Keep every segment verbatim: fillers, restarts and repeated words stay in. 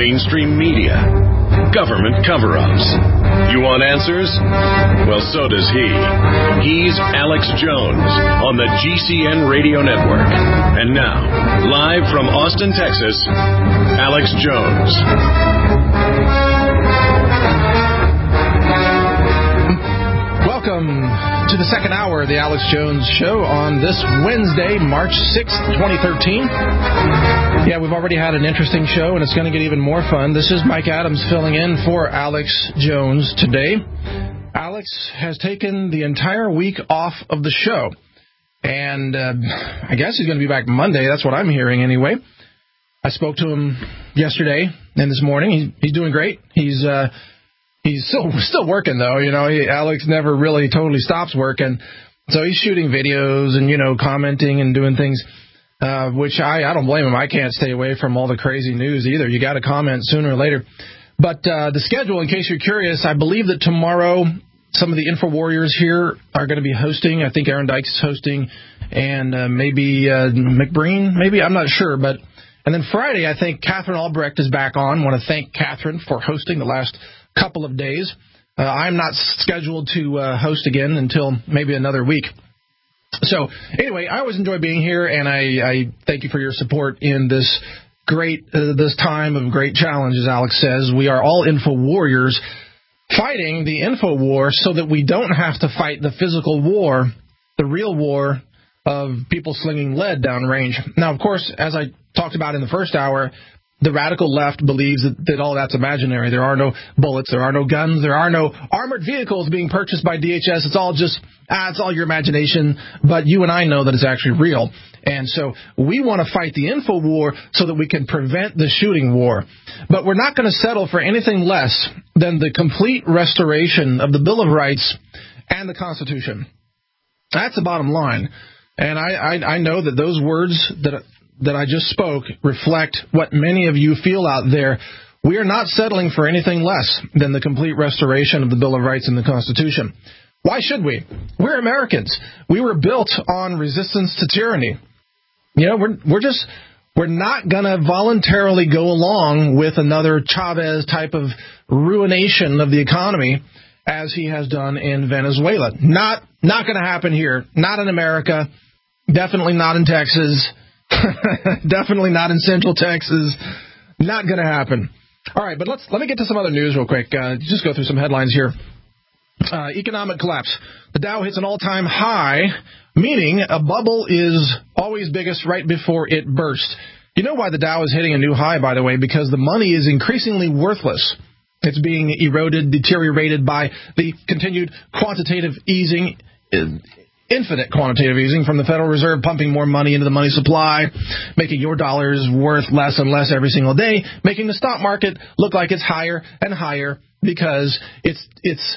mainstream media, government cover-ups. You want answers? Well, so does he. He's Alex Jones on the G C N Radio Network. And now, live from Austin, Texas, Alex Jones. Welcome to the second hour of the Alex Jones Show on this Wednesday, March sixth, twenty thirteen. Yeah, we've already had an interesting show, and it's going to get even more fun. This is Mike Adams filling in for Alex Jones today. Alex has taken the entire week off of the show, and uh, I guess he's going to be back Monday. That's what I'm hearing anyway. I spoke to him yesterday and this morning. He's, he's doing great. He's... Uh, He's still still working, though. You know, he, Alex never really totally stops working. So he's shooting videos and, you know, commenting and doing things, uh, which I, I don't blame him. I can't stay away from all the crazy news either. You got to comment sooner or later. But uh, the schedule, in case you're curious, I believe that tomorrow some of the Info Warriors here are going to be hosting. I think Aaron Dykes is hosting, and uh, maybe uh, McBreen, maybe. I'm not sure. But and then Friday, I think Catherine Albrecht is back on. I want to thank Catherine for hosting the last couple of days. Uh, I'm not scheduled to uh, host again until maybe another week. So anyway, I always enjoy being here, and I, I thank you for your support in this great uh, this time of great challenge, as Alex says. We are all info warriors fighting the info war so that we don't have to fight the physical war, the real war of people slinging lead downrange. Now, of course, as I talked about in the first hour, the radical left believes that, that all that's imaginary. There are no bullets. There are no guns. There are no armored vehicles being purchased by D H S. It's all just, ah, it's all your imagination. But you and I know that it's actually real. And so we want to fight the info war so that we can prevent the shooting war. But we're not going to settle for anything less than the complete restoration of the Bill of Rights and the Constitution. That's the bottom line. And I, I, I know that those words that that I just spoke reflect what many of you feel out there. We are not settling for anything less than the complete restoration of the Bill of Rights and the Constitution. Why should we? We're Americans. We were built on resistance to tyranny. You know, we're we're just we're not going to voluntarily go along with another Chavez type of ruination of the economy as he has done in Venezuela. Not not going to happen here. Not in America. Definitely not in Texas. Definitely not in Central Texas. Not going to happen. All right, but let's let me get to some other news real quick. Uh, just go through some headlines here. Uh, economic collapse. The Dow hits an all-time high, meaning a bubble is always biggest right before it bursts. You know why the Dow is hitting a new high, by the way? Because the money is increasingly worthless. It's being eroded, deteriorated by the continued quantitative easing. Uh, Infinite quantitative easing from the Federal Reserve, pumping more money into the money supply, making your dollars worth less and less every single day, making the stock market look like it's higher and higher because it's it's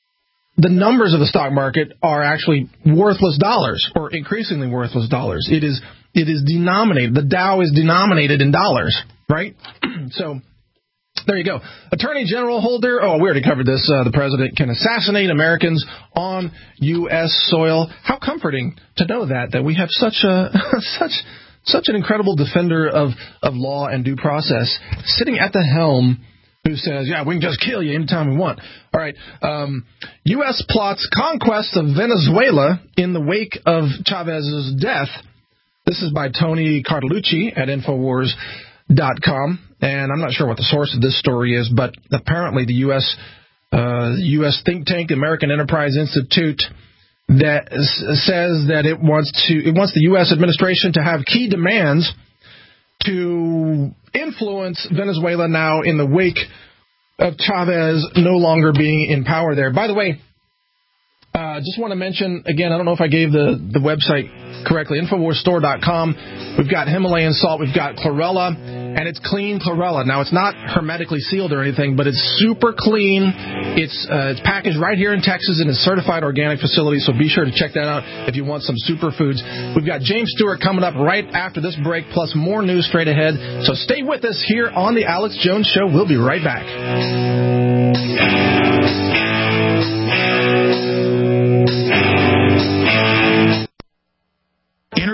the numbers of the stock market are actually worthless dollars or increasingly worthless dollars. It is it is denominated. The Dow is denominated in dollars, right? So there you go. Attorney General Holder. Oh, we already covered this. Uh, the president can assassinate Americans on U S soil. How comforting to know that, that we have such a such such an incredible defender of, of law and due process sitting at the helm who says, yeah, we can just kill you anytime we want. All right. Um, U S plots conquest of Venezuela in the wake of Chavez's death. This is by Tony Cartolucci at Infowars dot com. And I'm not sure what the source of this story is, but apparently the U S uh, U S think tank, American Enterprise Institute, that s- says that it wants to it wants the U S administration to have key demands to influence Venezuela now in the wake of Chavez no longer being in power there. By the way, I uh, just want to mention, again, I don't know if I gave the, the website correctly, Infowars Store dot com. We've got Himalayan salt. We've got chlorella, and it's clean chlorella. Now, it's not hermetically sealed or anything, but it's super clean. It's uh, it's packaged right here in Texas in a certified organic facility, so be sure to check that out if you want some superfoods. We've got James Stewart coming up right after this break, plus more news straight ahead. So stay with us here on The Alex Jones Show. We'll be right back.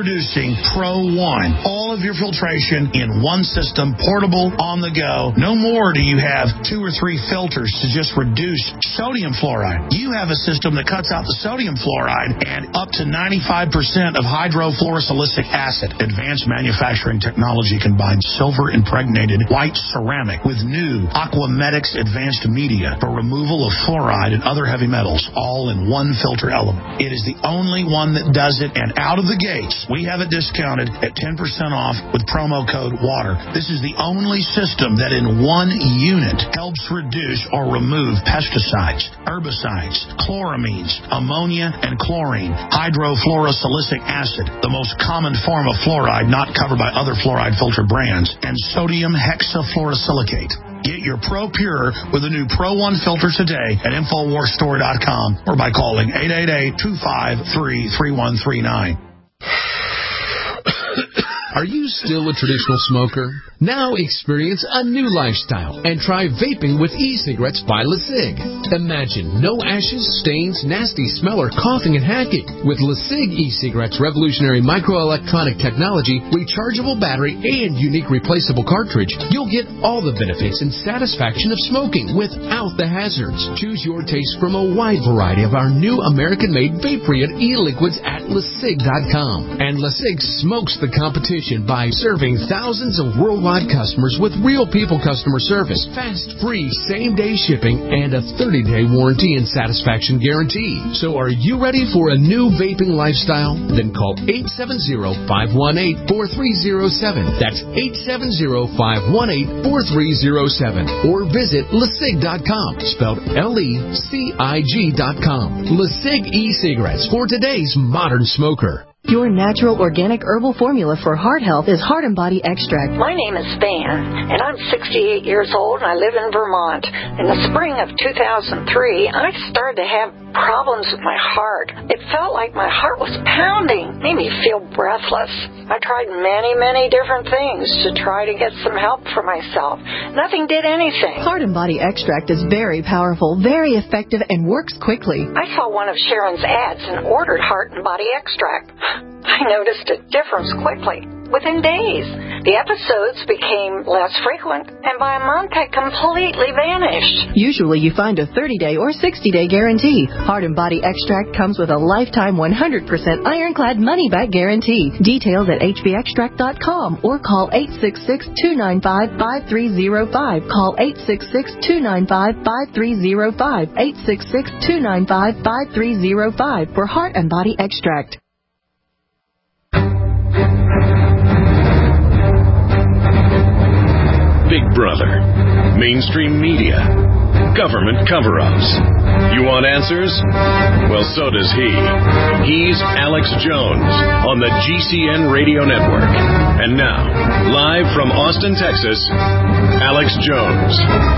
Introducing Pro One. All of your filtration in one system, portable, on the go. No more do you have two or three filters to just reduce sodium fluoride. You have a system that cuts out the sodium fluoride and up to ninety-five percent of hydrofluorosilicic acid. Advanced manufacturing technology combines silver-impregnated white ceramic with new Aquamedics advanced media for removal of fluoride and other heavy metals, all in one filter element. It is the only one that does it, and out of the gates, we have it discounted at ten percent off with promo code WATER. This is the only system that in one unit helps reduce or remove pesticides, herbicides, chloramines, ammonia, and chlorine, hydrofluorosilicic acid, the most common form of fluoride not covered by other fluoride filter brands, and sodium hexafluorosilicate. Get your Pro Pure with a new Pro One filter today at Infowars Store dot com or by calling eight eight eight, two five three, three one three nine. Are you still a traditional smoker? Now experience a new lifestyle and try vaping with e-cigarettes by LeSig. Imagine no ashes, stains, nasty smell, or coughing and hacking. With LeSig e-cigarettes' revolutionary microelectronic technology, rechargeable battery, and unique replaceable cartridge, you'll get all the benefits and satisfaction of smoking without the hazards. Choose your taste from a wide variety of our new American-made vape-free e-liquids at LeSig dot com. And LeSig smokes the competition by serving thousands of worldwide customers with real people customer service, fast, free, same-day shipping, and a thirty-day warranty and satisfaction guarantee. So are you ready for a new vaping lifestyle? Then call eight seven zero, five one eight, four three zero seven. That's eight seven zero, five one eight, four three zero seven. Or visit LeSig dot com, spelled L E C I G dot com. LeSig e-cigarettes for today's modern smoker. Your natural organic herbal formula for heart health is Heart and Body Extract. My name is Van, and I'm sixty-eight years old, and I live in Vermont. In the spring of two thousand three, I started to have problems with my heart. It felt like my heart was pounding, made me feel breathless. I tried many, many different things to try to get some help for myself. Nothing did anything. Heart and Body Extract is very powerful, very effective, and works quickly. I saw one of Sharon's ads and ordered Heart and Body Extract. I noticed a difference quickly, within days. The episodes became less frequent, and by a month had completely vanished. Usually you find a thirty-day or sixty-day guarantee. Heart and Body Extract comes with a lifetime one hundred percent ironclad money-back guarantee. Details at H B extract dot com or call eight six six, two nine five, five three zero five. Call eight six six, two nine five, five three zero five. eight six six, two nine five, five three zero five for Heart and Body Extract. Big Brother, mainstream media, government cover-ups. You want answers? Well, so does he. He's Alex Jones on the G C N Radio Network. And now, live from Austin, Texas, Alex Jones.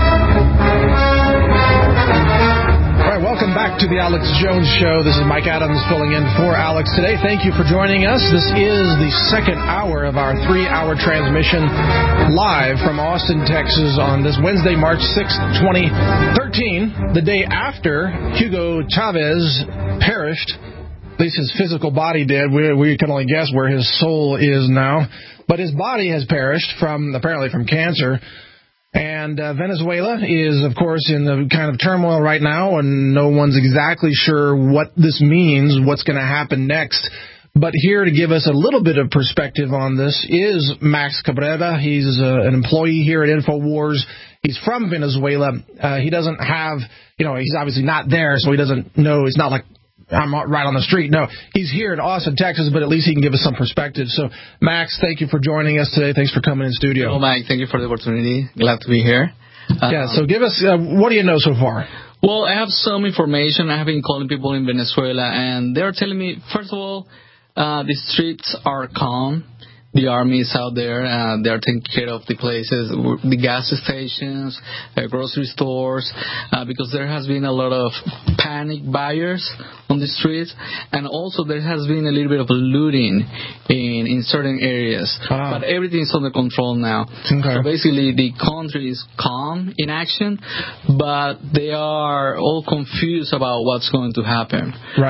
All right, welcome back to the Alex Jones Show. This is Mike Adams filling in for Alex today. Thank you for joining us. This is the second hour of our three-hour transmission live from Austin, Texas on this Wednesday, March sixth, twenty thirteen, the day after Hugo Chavez perished. At least his physical body did. We, we can only guess where his soul is now. But his body has perished from, apparently from cancer. And uh, Venezuela is, of course, in the kind of turmoil right now, and no one's exactly sure what this means, what's going to happen next. But here to give us a little bit of perspective on this is Max Cabrera. He's uh, an employee here at InfoWars. He's from Venezuela. Uh, he doesn't have, you know, he's obviously not there, so he doesn't know. It's not like I'm right on the street. No, he's here in Austin, Texas, but at least he can give us some perspective. So, Max, thank you for joining us today. Thanks for coming in studio. Hello, Mike. Thank you for the opportunity. Glad to be here. Uh, yeah, so give us, uh, what do you know so far? Well, I have some information. I have been calling people in Venezuela, and they're telling me, first of all, uh, the streets are calm. The army is out there. Uh, they are taking care of the places, the gas stations, uh, grocery stores, uh, because there has been a lot of panic buyers on the streets, and also there has been a little bit of looting in, in certain areas. Ah. But everything is under control now. Okay. So basically, the country is calm in action, but they are all confused about what's going to happen. Right.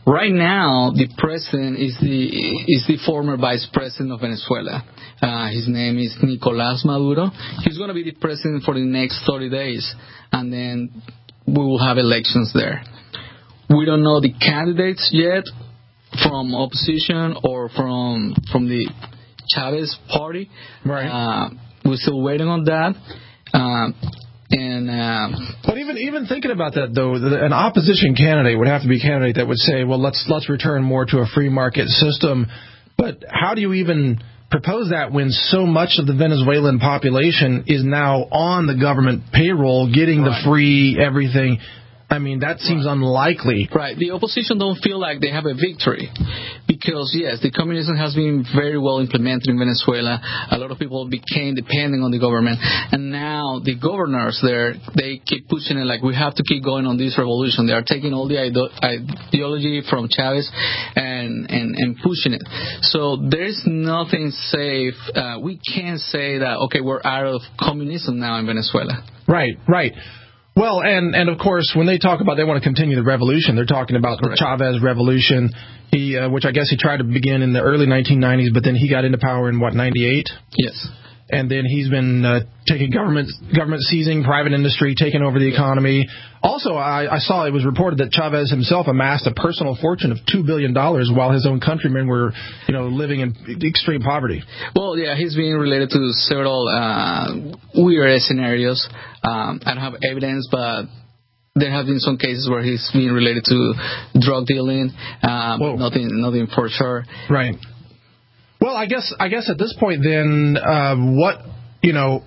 right now the president is the is the former vice president of Venezuela. Uh, his name is Nicolás Maduro. He's going to be the president for the next thirty days, and then we will have elections there. We don't know the candidates yet from opposition or from from the Chavez party. Right. Uh, we're still waiting on that. Uh, and uh, but even even thinking about that though, the, an opposition candidate would have to be a candidate that would say, well, let's let's return more to a free market system. But how do you even propose that when so much of the Venezuelan population is now on the government payroll, getting right. the free everything? I mean, that seems right. unlikely. Right. The opposition don't feel like they have a victory because, yes, the communism has been very well implemented in Venezuela. A lot of people became dependent on the government. And now the governors there, they keep pushing it like we have to keep going on this revolution. They are taking all the ideology from Chavez and, and, and pushing it. So there's nothing safe. Uh, we can't say that, okay, we're out of communism now in Venezuela. Right, right. Well, and, and of course, when they talk about they want to continue the revolution, they're talking about the Chavez revolution, he, uh, which I guess he tried to begin in the early nineteen nineties, but then he got into power in, what, ninety-eight? Yes. And then he's been uh, taking government government seizing private industry, taking over the economy. Also, I, I saw it was reported that Chavez himself amassed a personal fortune of two billion dollars while his own countrymen were, you know, living in extreme poverty. Well, yeah, he's being related to several uh, weird scenarios. Um, I don't have evidence, but there have been some cases where he's being related to drug dealing. Um, nothing, nothing for sure. Right. Well, I guess I guess at this point, then, uh, what, you know,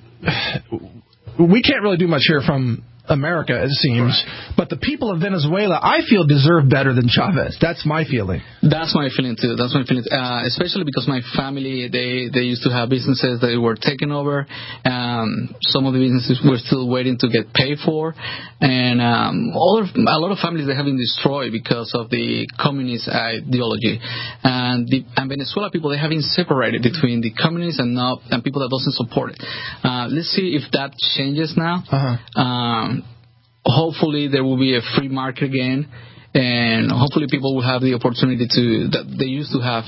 we can't really do much here from America, it seems. Right. But the people of Venezuela, I feel, deserve better than Chavez. That's my feeling. That's my feeling, too. That's my feeling, uh, especially because my family, they, they used to have businesses that were taken over. Um, some of the businesses were still waiting to get paid for. And um, all of, a lot of families, they have been destroyed because of the communist ideology. And, the, and Venezuela people, they have been separated between the communists and, not, and people that doesn't support it. Uh, let's see if that changes now. Uh-huh. Um, Hopefully there will be a free market again, and hopefully people will have the opportunity to that they used to have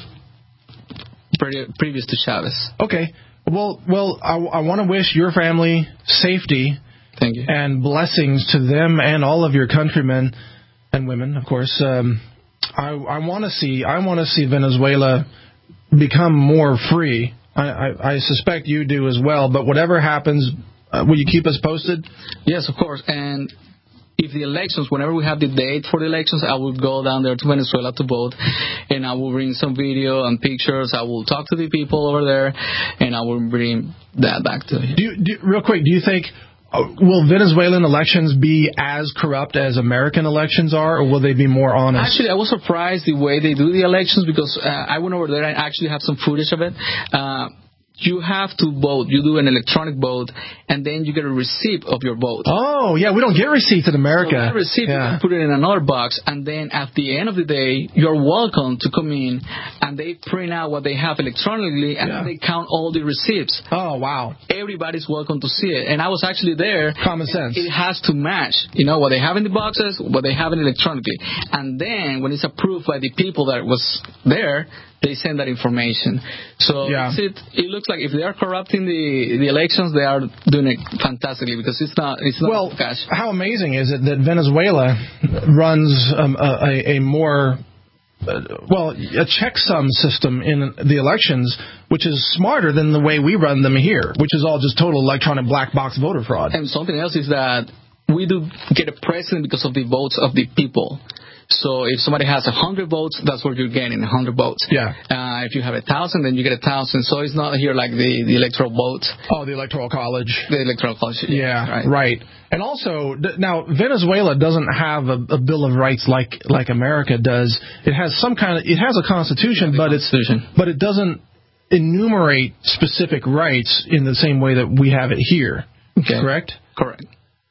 pre- previous to Chavez. Okay. Well, well, I, I want to wish your family safety. Thank you. And blessings to them and all of your countrymen and women, of course. Um, I, I want to see I want to see Venezuela become more free. I, I, I suspect you do as well. But whatever happens. Uh, will you keep us posted? Yes, of course. And if the elections, whenever we have the date for the elections, I will go down there to Venezuela to vote, and I will bring some video and pictures. I will talk to the people over there, and I will bring that back to you. Do you do, real quick, do you think, uh, will Venezuelan elections be as corrupt as American elections are, or will they be more honest? Actually, I was surprised the way they do the elections because uh, I went over there and actually have some footage of it. Uh, You have to vote. You do an electronic vote, and then you get a receipt of your vote. Oh, yeah, we don't get receipts in America. So you get a receipt, yeah. You put it in another box, and then at the end of the day, you're welcome to come in, and they print out what they have electronically, and yeah. they count all the receipts. Oh, wow. Everybody's welcome to see it. And I was actually there. Common sense. It has to match, you know, what they have in the boxes, what they have in electronically. And then when it's approved by the people that was there, they send that information. So yeah. it, it looks like if they are corrupting the, the elections, they are doing it fantastically because it's not it's not well, cash. How amazing is it that Venezuela runs um, a, a more, uh, well, a checksum system in the elections, which is smarter than the way we run them here, which is all just total electronic black box voter fraud. And something else is that we do get a president because of the votes of the people. So if somebody has a hundred votes, that's what you're getting, a hundred votes. Yeah. Uh, if you have a thousand, then you get a thousand. So it's not here like the, the electoral vote. Oh, the electoral college. The electoral college. Yeah, right. right. And also, now Venezuela doesn't have a, a Bill of Rights like like America does. It has some kind of, it has a constitution, yeah, but constitution. it's but it doesn't enumerate specific rights in the same way that we have it here. Okay. Correct. Correct.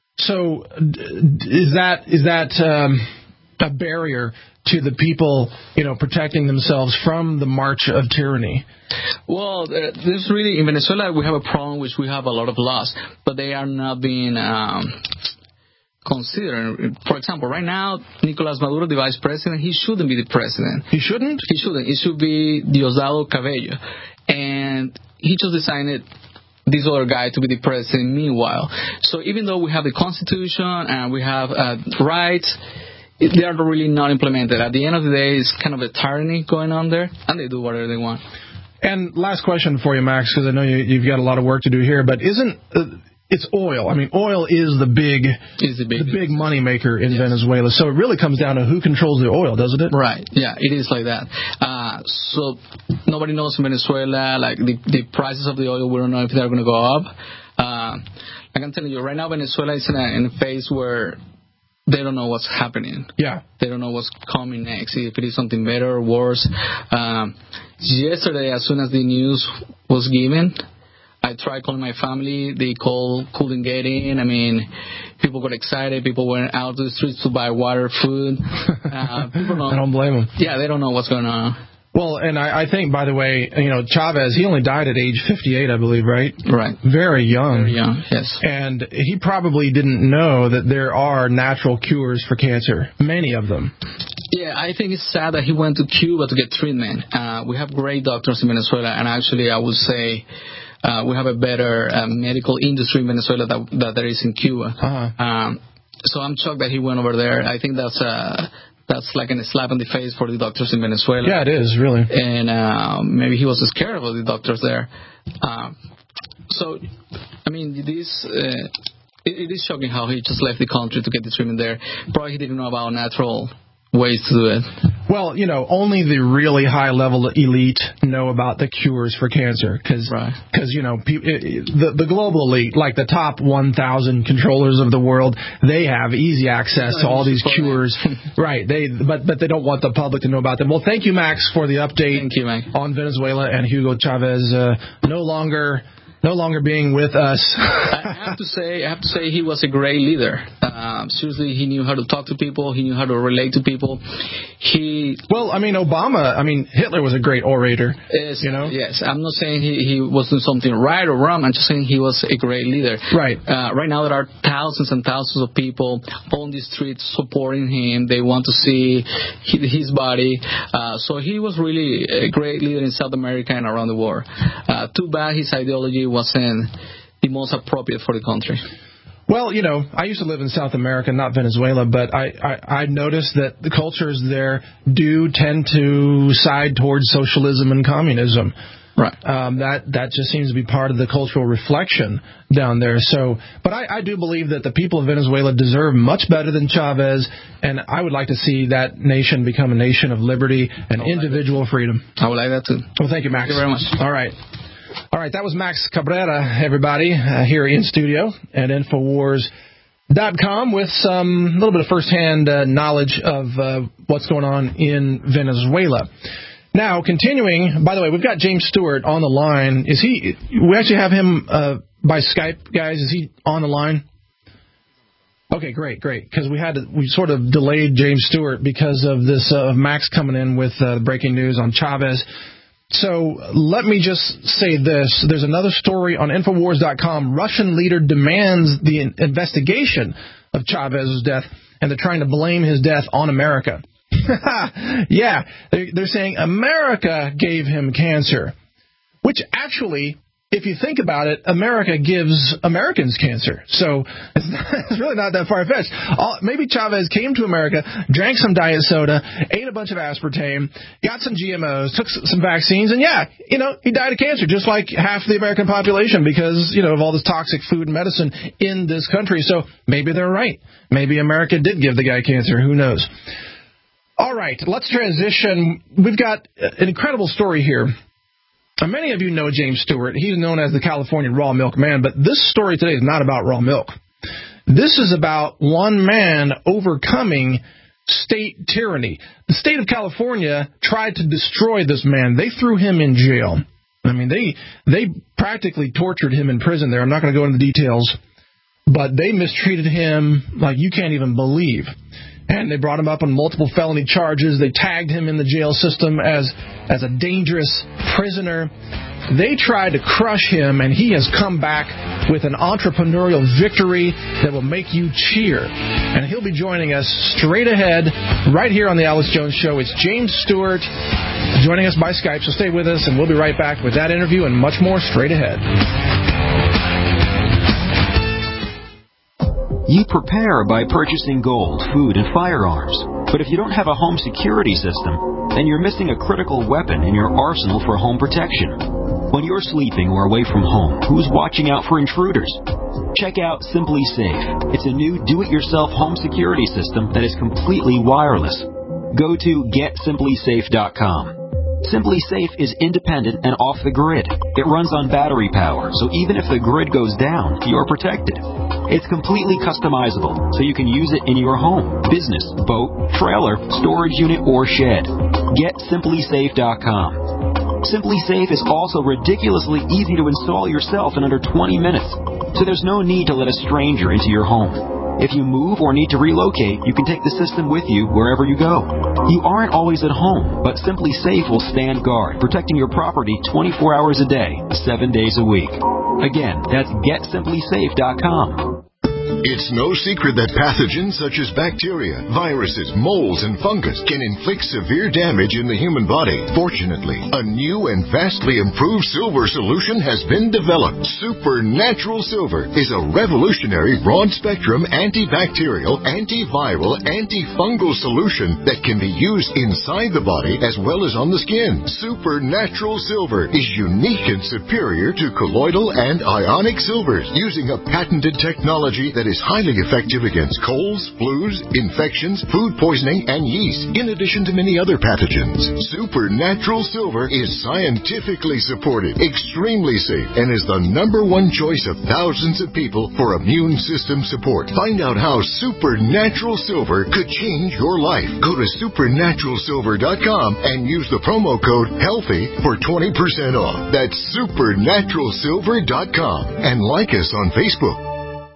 So is that is that um, a barrier to the people, you know, protecting themselves from the march of tyranny? Well, there's really, in Venezuela, we have a problem which we have a lot of laws, but they are not being, um, consider. For example, right now, Nicolas Maduro, the vice president, he shouldn't be the president. He shouldn't? He shouldn't. It should be Diosdado Cabello. And he just decided this other guy to be the president meanwhile. So even though we have the Constitution and we have uh, rights, they are really not implemented. At the end of the day, it's kind of a tyranny going on there, and they do whatever they want. And last question for you, Max, because I know you, you've got a lot of work to do here, but isn't... Uh, It's oil. I mean, oil is the big, is the big, the big money maker in yes. Venezuela. So it really comes down to who controls the oil, doesn't it? Right. Yeah, it is like that. Uh, so nobody knows in Venezuela, like the, the prices of the oil, we don't know if they're going to go up. Uh, I can tell you, right now Venezuela is in a, in a phase where they don't know what's happening. Yeah. They don't know what's coming next, if it is something better or worse. Um, yesterday, as soon as the news was given, I tried calling my family. The call couldn't get in. I mean, people got excited. People went out to the streets to buy water, food. Uh, people don't, I don't blame them. Yeah, they don't know what's going on. Well, and I, I think, by the way, you know, Chavez, he only died at age fifty-eight, I believe, right? Right. Very young. Very young, yes. And he probably didn't know that there are natural cures for cancer, many of them. Yeah, I think it's sad that he went to Cuba to get treatment. Uh, we have great doctors in Venezuela, and actually I would say uh, we have a better uh, medical industry in Venezuela that, that there is in Cuba. Uh-huh. Um, so I'm shocked that he went over there. I think that's uh, that's like a slap in the face for the doctors in Venezuela. Yeah, it is, really. And uh, maybe he was scared of the doctors there. Um, so, I mean, this... Uh, it, it is shocking how he just left the country to get the treatment there. Probably he didn't know about natural ways to do it. Well, you know, only the really high-level elite know about the cures for cancer. Because, right. you know, pe- it, the, the global elite, like the top one thousand controllers of the world, they have easy access to all these cures. Right. They, but, but they don't want the public to know about them. Well, thank you, Max, for the update thank you, Mike. on Venezuela and Hugo Chavez uh, no longer... No longer being with us. I have to say, I have to say, he was a great leader. Um, seriously, he knew how to talk to people. He knew how to relate to people. He well, I mean, Obama. I mean, Hitler was a great orator. Is, you know. Yes, I'm not saying he, he was doing something right or wrong. I'm just saying he was a great leader. Right. Uh, right now, there are thousands and thousands of people on the streets supporting him. They want to see his body. Uh, so he was really a great leader in South America and around the world. Uh, too bad his ideology wasn't the most appropriate for the country. Well, you know, I used to live in South America, not Venezuela, but I, I, I noticed that the cultures there do tend to side towards socialism and communism. Right. Um, that that just seems to be part of the cultural reflection down there. So, but I, I do believe that the people of Venezuela deserve much better than Chavez, and I would like to see that nation become a nation of liberty and individual like freedom. I would like that too. Well, thank you, Max. Thank you very much. All right. All right, that was Max Cabrera, everybody, uh, here in studio at Infowars dot com with some a little bit of firsthand uh, knowledge of uh, what's going on in Venezuela. Now, continuing, by the way, we've got James Stewart on the line. Is he? We actually have him uh, by Skype, guys. Is he on the line? Okay, great, great. Because we had to, we sort of delayed James Stewart because of this uh, Max coming in with uh, breaking news on Chavez. So let me just say this. There's another story on Infowars dot com. Russian leader demands the investigation of Chavez's death, and they're trying to blame his death on America. Yeah, they're, they're saying America gave him cancer, which actually, if you think about it, America gives Americans cancer. So it's, not, it's really not that far-fetched. All, maybe Chavez came to America, drank some diet soda, ate a bunch of aspartame, got some G M Os, took some vaccines, and yeah, you know, he died of cancer, just like half the American population because, you know, of all this toxic food and medicine in this country. So maybe they're right. Maybe America did give the guy cancer. Who knows? All right, let's transition. We've got an incredible story here. Many of you know James Stewart. He's known as the California Raw Milk Man, but this story today is not about raw milk. This is about one man overcoming state tyranny. The state of California tried to destroy this man. They threw him in jail. I mean, they they practically tortured him in prison there. I'm not going to go into the details, but they mistreated him like you can't even believe. And they brought him up on multiple felony charges. They tagged him in the jail system as as a dangerous prisoner. They tried to crush him, and he has come back with an entrepreneurial victory that will make you cheer. And he'll be joining us straight ahead right here on the Alex Jones Show. It's James Stewart joining us by Skype, so stay with us, and we'll be right back with that interview and much more straight ahead. You prepare by purchasing gold, food, and firearms. But if you don't have a home security system, then you're missing a critical weapon in your arsenal for home protection. When you're sleeping or away from home, who's watching out for intruders? Check out Simply Safe. It's a new do-it-yourself home security system that is completely wireless. Go to get simply safe dot com. Simply Safe is independent and off the grid. It runs on battery power, so even if the grid goes down, you're protected. It's completely customizable, so you can use it in your home, business, boat, trailer, storage unit, or shed. get simply safe dot com. Simply Safe is also ridiculously easy to install yourself in under twenty minutes, so there's no need to let a stranger into your home. If you move or need to relocate, you can take the system with you wherever you go. You aren't always at home, but Simply Safe will stand guard, protecting your property twenty-four hours a day, seven days a week. Again, that's get simply safe dot com. It's no secret that pathogens such as bacteria, viruses, molds, and fungus can inflict severe damage in the human body. Fortunately, a new and vastly improved silver solution has been developed. Supernatural Silver is a revolutionary broad-spectrum antibacterial, antiviral, antifungal solution that can be used inside the body as well as on the skin. Supernatural Silver is unique and superior to colloidal and ionic silvers, using a patented technology that is highly effective against colds, flus, infections, food poisoning, and yeast, in addition to many other pathogens. Supernatural Silver is scientifically supported, extremely safe, and is the number one choice of thousands of people for immune system support. Find out how Supernatural Silver could change your life. Go to supernatural silver dot com and use the promo code HEALTHY for twenty percent off. That's supernatural silver dot com, and like us on Facebook.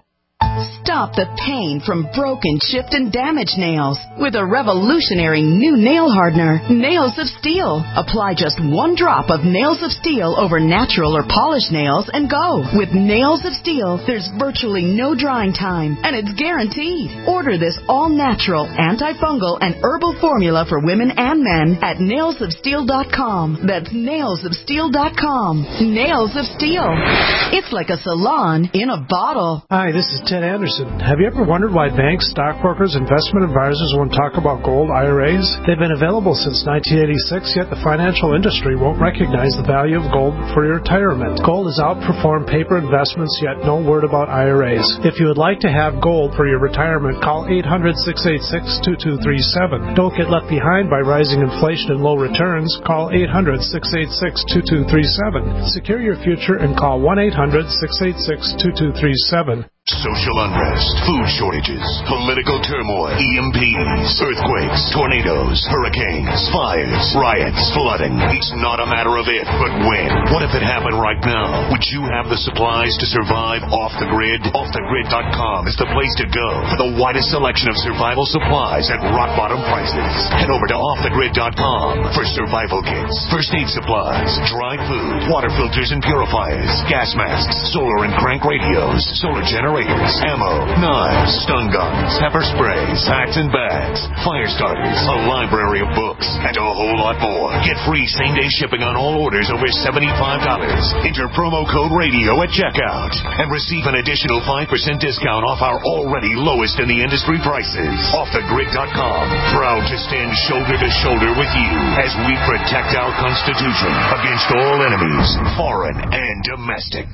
Stop the pain from broken, chipped, and damaged nails with a revolutionary new nail hardener, Nails of Steel. Apply just one drop of Nails of Steel over natural or polished nails and go. With Nails of Steel, there's virtually no drying time, and it's guaranteed. Order this all-natural, antifungal, and herbal formula for women and men at nails of steel dot com. That's nails of steel dot com. Nails of Steel. It's like a salon in a bottle. Hi, this is Ted Anderson. Have you ever wondered why banks, stockbrokers, investment advisors won't talk about gold I R As? They've been available since nineteen eighty-six, yet the financial industry won't recognize the value of gold for your retirement. Gold has outperformed paper investments, yet no word about I R As. If you would like to have gold for your retirement, call eight hundred, six eight six, two two three seven. Don't get left behind by rising inflation and low returns. Call eight hundred, six eight six, two two three seven. Secure your future and call one eight hundred, six eight six, two two three seven. Social unrest, food shortages, political turmoil, E M Ps, earthquakes, tornadoes, hurricanes, fires, riots, flooding. It's not a matter of if, but when. What if it happened right now? Would you have the supplies to survive off the grid? off the grid dot com is the place to go for the widest selection of survival supplies at rock bottom prices. Head over to off the grid dot com for survival kits, first aid supplies, dry food, water filters and purifiers, gas masks, solar and crank radios, solar generators, ammo, knives, stun guns, pepper sprays, hats and bags, fire starters, a library of books, and a whole lot more. Get free same-day shipping on all orders over seventy-five dollars. Enter promo code RADIO at checkout and receive an additional five percent discount off our already lowest in the industry prices. off the grid dot com, proud to stand shoulder to shoulder with you as we protect our Constitution against all enemies, foreign and domestic.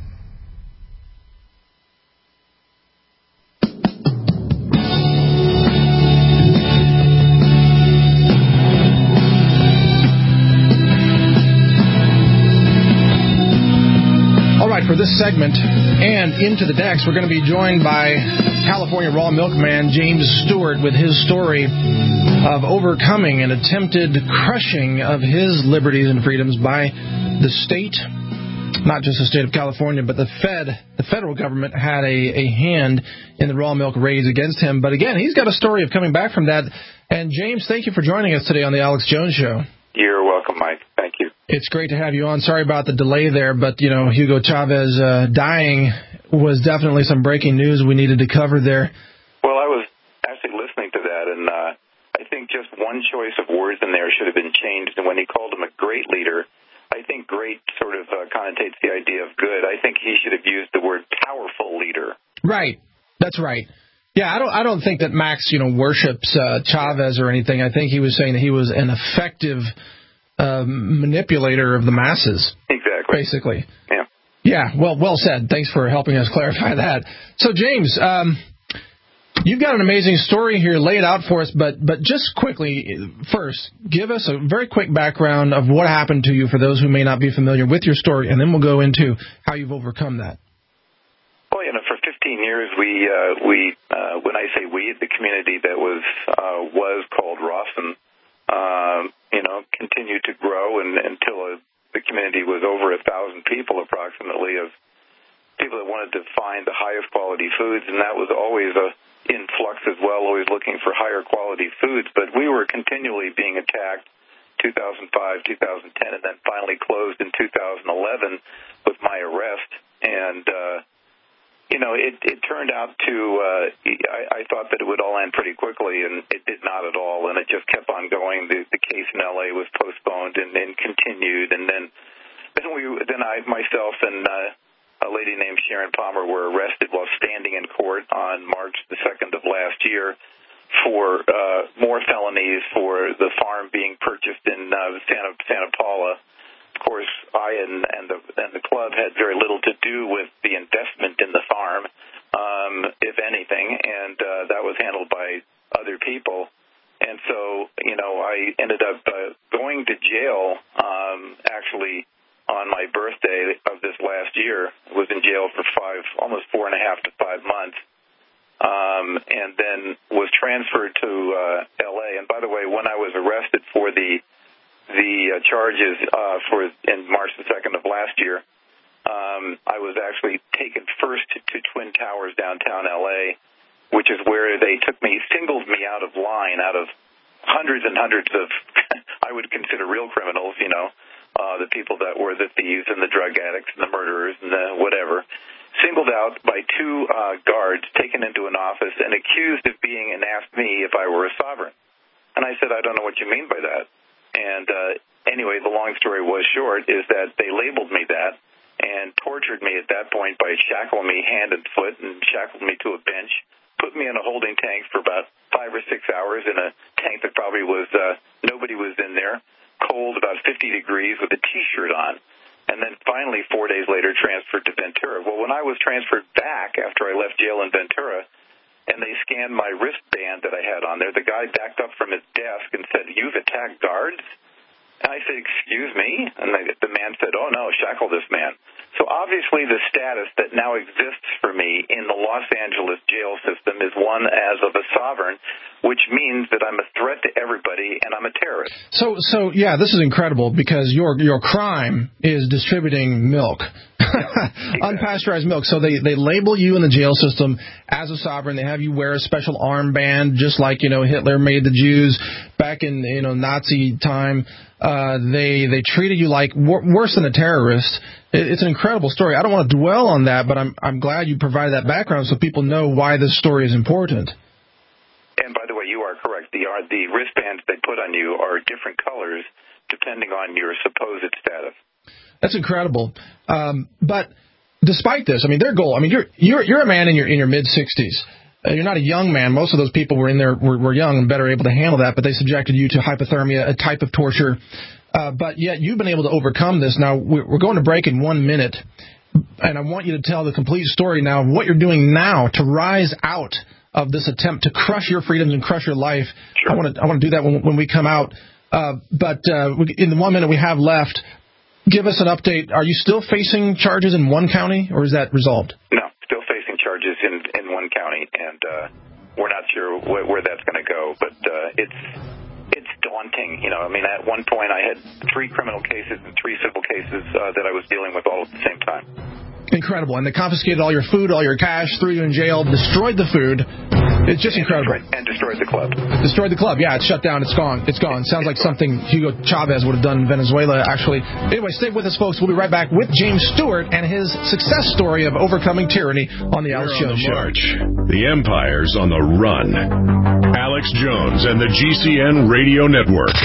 For this segment and into the decks, we're going to be joined by California raw milkman James Stewart with his story of overcoming an attempted crushing of his liberties and freedoms by the state, not just the state of California, but the Fed. The federal government had a, a hand in the raw milk raids against him. But again, he's got a story of coming back from that. And James, thank you for joining us today on the Alex Jones Show. You're welcome, Mike. Thank you. It's great to have you on. Sorry about the delay there, but, you know, Hugo Chavez uh, dying was definitely some breaking news we needed to cover there. Well, I was actually listening to that, and uh, I think just one choice of words in there should have been changed. And when he called him a great leader, I think great sort of uh, connotates the idea of good. I think he should have used the word powerful leader. Right. That's right. Yeah, I don't I don't think that Max, you know, worships uh, Chavez or anything. I think he was saying that he was an effective uh, manipulator of the masses. Exactly. Basically. Yeah. Yeah, well, well said. Thanks for helping us clarify that. So, James, um, you've got an amazing story here. Lay it out for us, but but just quickly, first, give us a very quick background of what happened to you for those who may not be familiar with your story, and then we'll go into how you've overcome that. Well, you know, for fifteen years, we, uh, we uh, when I say we, the community that was uh, was called Rawson, uh, you know, continued to grow and, until a, the community was over a thousand people approximately of people that wanted to find the highest quality foods, and that was always a influx as well, always looking for higher quality foods. But we were continually being attacked two thousand five, two thousand ten, and then finally closed in two thousand eleven with my arrest. And, uh, you know, it, it turned out to, uh, I, I thought that it would all end pretty quickly, and it did not at all, and it just kept on going. The, the case in L A was postponed and then continued, and then, then, we, then I myself and uh, a lady named Sharon Palmer were arrested while standing in court on March the second of last year for uh, more felonies for the farm being purchased in uh, Santa, Santa Paula. Of course, I and, and, the, and the club had very little to do with the investment in the farm, um, if anything, and uh, that was handled by other people. And so, you know, I ended up uh, going to jail um, actually on my birthday of this last year. I was in jail for five, almost four and a half to five months, um, and then was transferred to uh, L A. And by the way, when I was arrested for the the uh, charges uh, for in March the second of last year, um, I was actually taken first to, to Twin Towers downtown L A, which is where they took me, singled me out of line, out of hundreds and hundreds of, I would consider real criminals, you know, uh, the people that were the thieves and the drug addicts and the murderers and the whatever, singled out by two uh, guards, taken into an office and accused of being, and asked me if I were a sovereign. And I said, I don't know what you mean by that. And uh, anyway, the long story was short is that they labeled me that and tortured me at that point by shackling me hand and foot and shackled me to a bench, put me in a holding tank for about five or six hours in a tank that probably was, uh, nobody was in there, cold, about fifty degrees with a T-shirt on. And then finally, four days later, transferred to Ventura. Well, when I was transferred back after I left jail in Ventura, and they scanned my wristband that I had on there, the guy backed up from his desk and said, "You've attacked guards?" And I said, "Excuse me?" And the, the man said, "Oh, no, shackle this man." So obviously the status that now exists for me in the Los Angeles jail system is one as of a sovereign, which means that I'm a threat to everybody and I'm a terrorist. So, so yeah, this is incredible because your your crime is distributing milk. Exactly. Unpasteurized milk. So they, they label you in the jail system as a sovereign. They have you wear a special armband, just like, you know, Hitler made the Jews back in, you know, Nazi time. Uh, they they treated you like wor- worse than a terrorist. It, it's an incredible story. I don't want to dwell on that, but I'm I'm glad you provided that background so people know why this story is important. And by the way, you are correct. The uh, the wristbands they put on you are different colors depending on your supposed status. That's incredible. Um, but despite this, I mean, their goal, I mean, you're you're you're a man in your in your mid-sixties. Uh, you're not a young man. Most of those people were in there were, were young and better able to handle that, but they subjected you to hypothermia, a type of torture. Uh, but yet you've been able to overcome this. Now, we're, we're going to break in one minute, and I want you to tell the complete story now of what you're doing now to rise out of this attempt to crush your freedoms and crush your life. Sure. I want to I want to do that when, when we come out. Uh, but uh, we, in the one minute we have left, give us an update. Are you still facing charges in one county, or is that resolved? No, still facing charges in, in one county, and uh, we're not sure wh- where that's going to go. But uh, it's it's daunting. You know, I mean, at one point I had three criminal cases and three civil cases uh, that I was dealing with all at the same time. Incredible. And they confiscated all your food, all your cash, threw you in jail, destroyed the food. It's just and incredible. Destroyed, and destroyed the club. Destroyed the club. Yeah, it's shut down. It's gone. It's gone. Sounds like something Hugo Chavez would have done in Venezuela, actually. Anyway, stay with us, folks. We'll be right back with James Stewart and his success story of overcoming tyranny on the Alex Jones Show. March. The Empire's on the run. Alex Jones and the G C N Radio Network.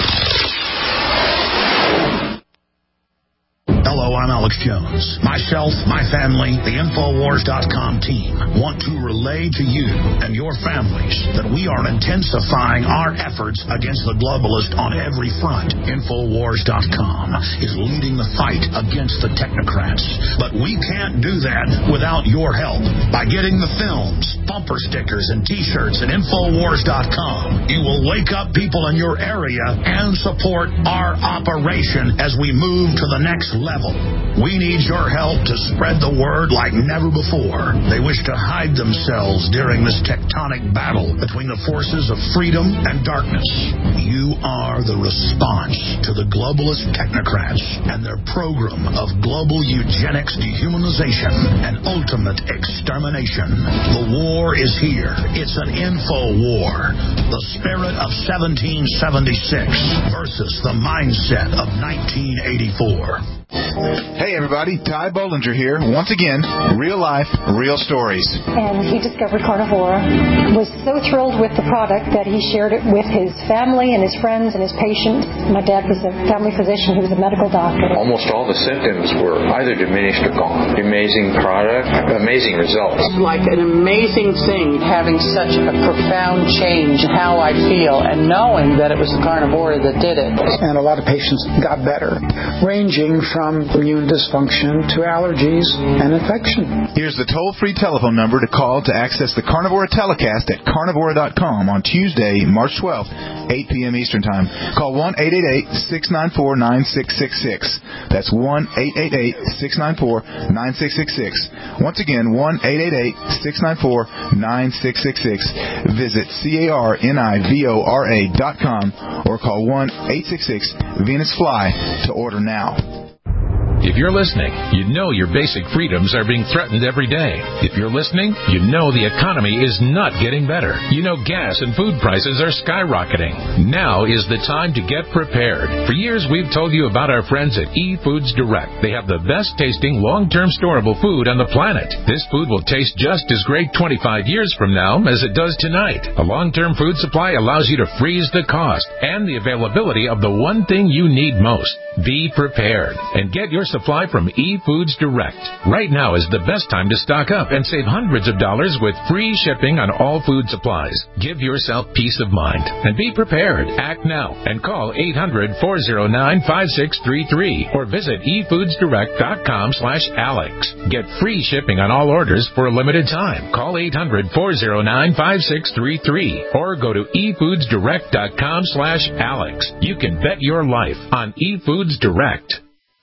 Hello, I'm Alex Jones. Myself, my family, the Infowars dot com team want to relay to you and your families that we are intensifying our efforts against the globalist on every front. Infowars dot com is leading the fight against the technocrats. But we can't do that without your help. By getting the films, bumper stickers, and T-shirts at Infowars dot com, you will wake up people in your area and support our operation as we move to the next level. We need your help to spread the word like never before. They wish to hide themselves during this tectonic battle between the forces of freedom and darkness. You are the response to the globalist technocrats and their program of global eugenics, dehumanization, and ultimate extermination. The war is here. It's an info war. The spirit of seventeen seventy-six versus the mindset of nineteen eighty-four. Hey everybody, Ty Bollinger here. Once again, real life, real stories. And he discovered Carnivora, was so thrilled with the product that he shared it with his family and his friends and his patients. My dad was a family physician, he was a medical doctor. Almost all the symptoms were either diminished or gone. Amazing product, amazing results. It's like an amazing thing having such a profound change in how I feel and knowing that it was the Carnivora that did it. And a lot of patients got better, ranging from From immune dysfunction to allergies and infection. Here's the toll-free telephone number to call to access the Carnivora telecast at carnivora dot com on Tuesday, March twelfth, eight p.m. Eastern Time. Call one eight eight eight, six nine four, nine six six six. That's one eight eight eight, six nine four, nine six six six. Once again, one eight eight eight, six nine four, nine six six six. Visit carnivora dot com or call one eight six six, Venus Fly to order now. If you're listening, you know your basic freedoms are being threatened every day. If you're listening, you know the economy is not getting better. You know gas and food prices are skyrocketing. Now is the time to get prepared. For years, we've told you about our friends at eFoods Direct. They have the best tasting, long-term storable food on the planet. This food will taste just as great twenty-five years from now as it does tonight. A long-term food supply allows you to freeze the cost and the availability of the one thing you need most. Be prepared and get your supply from eFoods Direct. Right now is the best time to stock up and save hundreds of dollars with free shipping on all food supplies. Give yourself peace of mind and be prepared. Act now and call eight hundred, four oh nine, five six three three or visit e foods direct dot com slash alex. Get free shipping on all orders for a limited time. Call eight hundred, four oh nine, five six three three or go to e foods direct dot com slash alex. You can bet your life on eFoods Direct.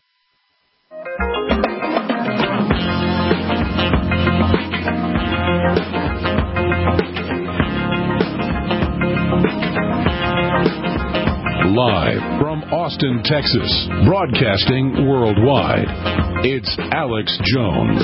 Live from Austin, Texas, broadcasting worldwide, it's Alex Jones.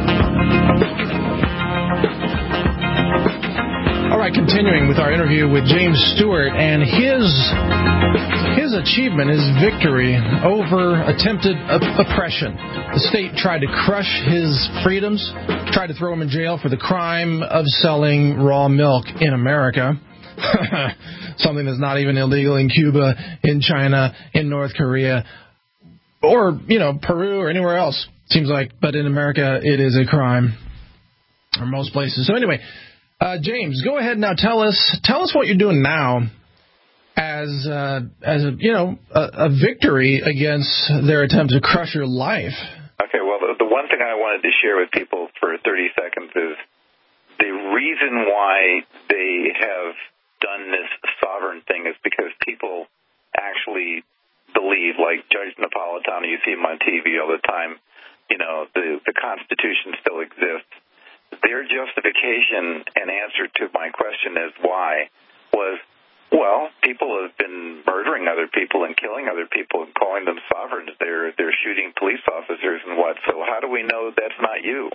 All right, continuing with our interview with James Stewart and his his achievement, his victory over attempted op- oppression. The state tried to crush his freedoms, tried to throw him in jail for the crime of selling raw milk in America. Something that's not even illegal in Cuba, in China, in North Korea, or, you know, Peru or anywhere else, seems like. But in America, it is a crime, or most places. So anyway, uh, James, go ahead now. Tell us, tell us what you're doing now as, uh, as a, you know, a, a victory against their attempt to crush your life. Okay, well, the, the one thing I wanted to share with people for thirty seconds is the reason why they have done this sovereign thing is because people actually believe, like Judge Napolitano, you see him on T V all the time, you know, the, the Constitution still exists. Their justification and answer to my question is why was Well, people have been murdering other people and killing other people and calling them sovereigns. They're they're shooting police officers and what. So how do we know that's not you?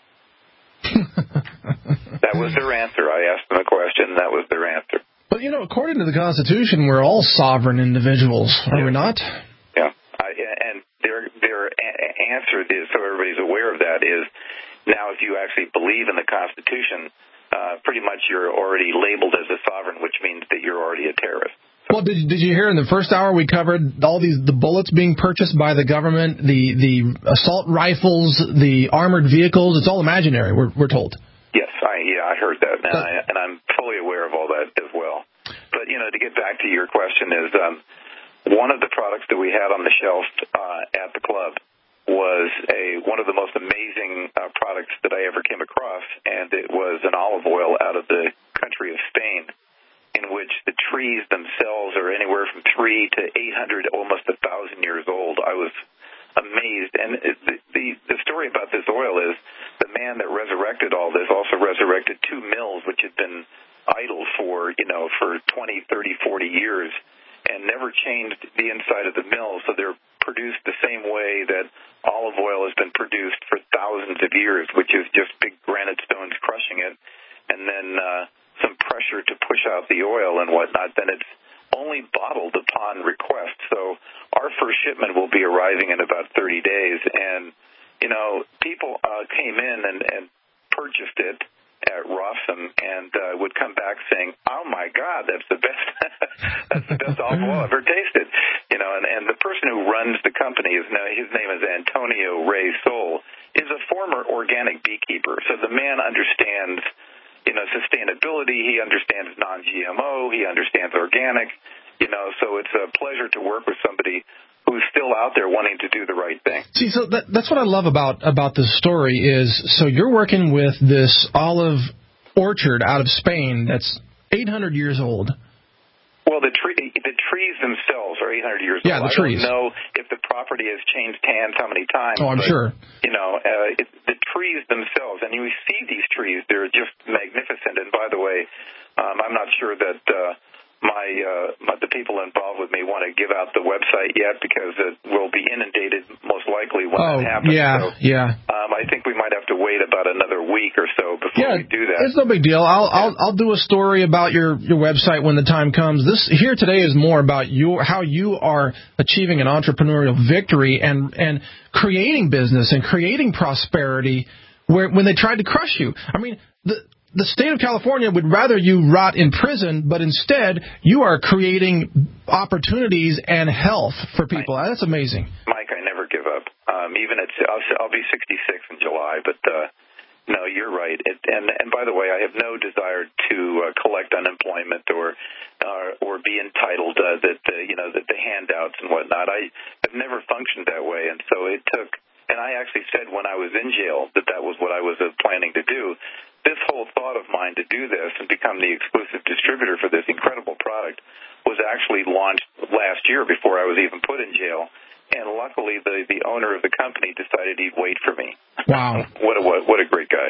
That was their answer. I asked them a question, and that was their answer. But, you know, according to the Constitution, we're all sovereign individuals, are yeah. we not? Yeah. I, and their their a- answer is, so everybody's aware of that, is now if you actually believe in the Constitution, uh, pretty much you're already labeled as a sovereign, which means that you're already a terrorist. Well, did, did you hear in the first hour we covered all these the bullets being purchased by the government, the the assault rifles, the armored vehicles? It's all imaginary, we're we're told. Yes, I yeah, I heard that, and, I, and I'm fully aware of all that as well. But, you know, to get back to your question is um, one of the products that we had on the shelf uh, at the club was a one of the most amazing uh, products that I ever came across, and it was an olive oil out of the country of Spain, in which the trees themselves are anywhere from three to eight hundred, almost a thousand years old. I was amazed, and the, the the story about this oil is the man that resurrected all this also resurrected two mills which had been idle for you know for twenty, thirty, forty years, and never changed the inside of the mill, so they're produced the same way that olive oil has been produced for thousands of years, which is just big granite stones crushing it, and then uh, some pressure to push out the oil and whatnot. Then it's only bottled upon request. So our first shipment will be arriving in about thirty days, and you know people uh, came in and, and purchased it at Rossum and uh, would come back saying, "Oh my God, that's the best, that's the best olive oil I've ever tasted." You know, and, and the person who runs the company is now, his name is Antonio Rey Sol, is a former organic beekeeper. So the man understands, you know, sustainability. He understands non-G M O. He understands organic. You know, so it's a pleasure to work with somebody who's still out there wanting to do the right thing. See, so that, that's what I love about, about this story is, so you're working with this olive orchard out of Spain that's eight hundred years old. Well, the tree, the trees themselves are eight hundred years yeah, old. Yeah, the trees. I don't know if the property has changed hands how many times. Oh, I'm but, sure. You know, uh, it, the trees themselves, and you see these trees, they're just magnificent. And by the way, um, I'm not sure that uh, my, uh, my the people involved with me want to give out the website yet because it will be inundated most likely when oh, that happens. yeah, so, yeah. Um, I think we might have to wait about another week or so before yeah, we do that. It's no big deal. I'll yeah. I'll I'll do a story about your, your website when the time comes. This here today is more about your how you are achieving an entrepreneurial victory and and creating business and creating prosperity where when they tried to crush you. I mean, the the state of California would rather you rot in prison, but instead you are creating opportunities and health for people. That's amazing. Mike, I never give up. Um, even at I'll, I'll be sixty-six in July, but uh, no, you're right. It, and and by the way, I have no desire to uh, collect unemployment or uh, or be entitled uh, that uh, you know that the handouts and whatnot. I have never functioned that way, and so it took. And I actually said when I was in jail that that was what I was uh, planning to do. This whole thought of mine to do this and become the exclusive distributor for this incredible product was actually launched last year before I was even put in jail. And luckily, the, the owner of the company decided he'd wait for me. Wow. what, a, what, what a great guy.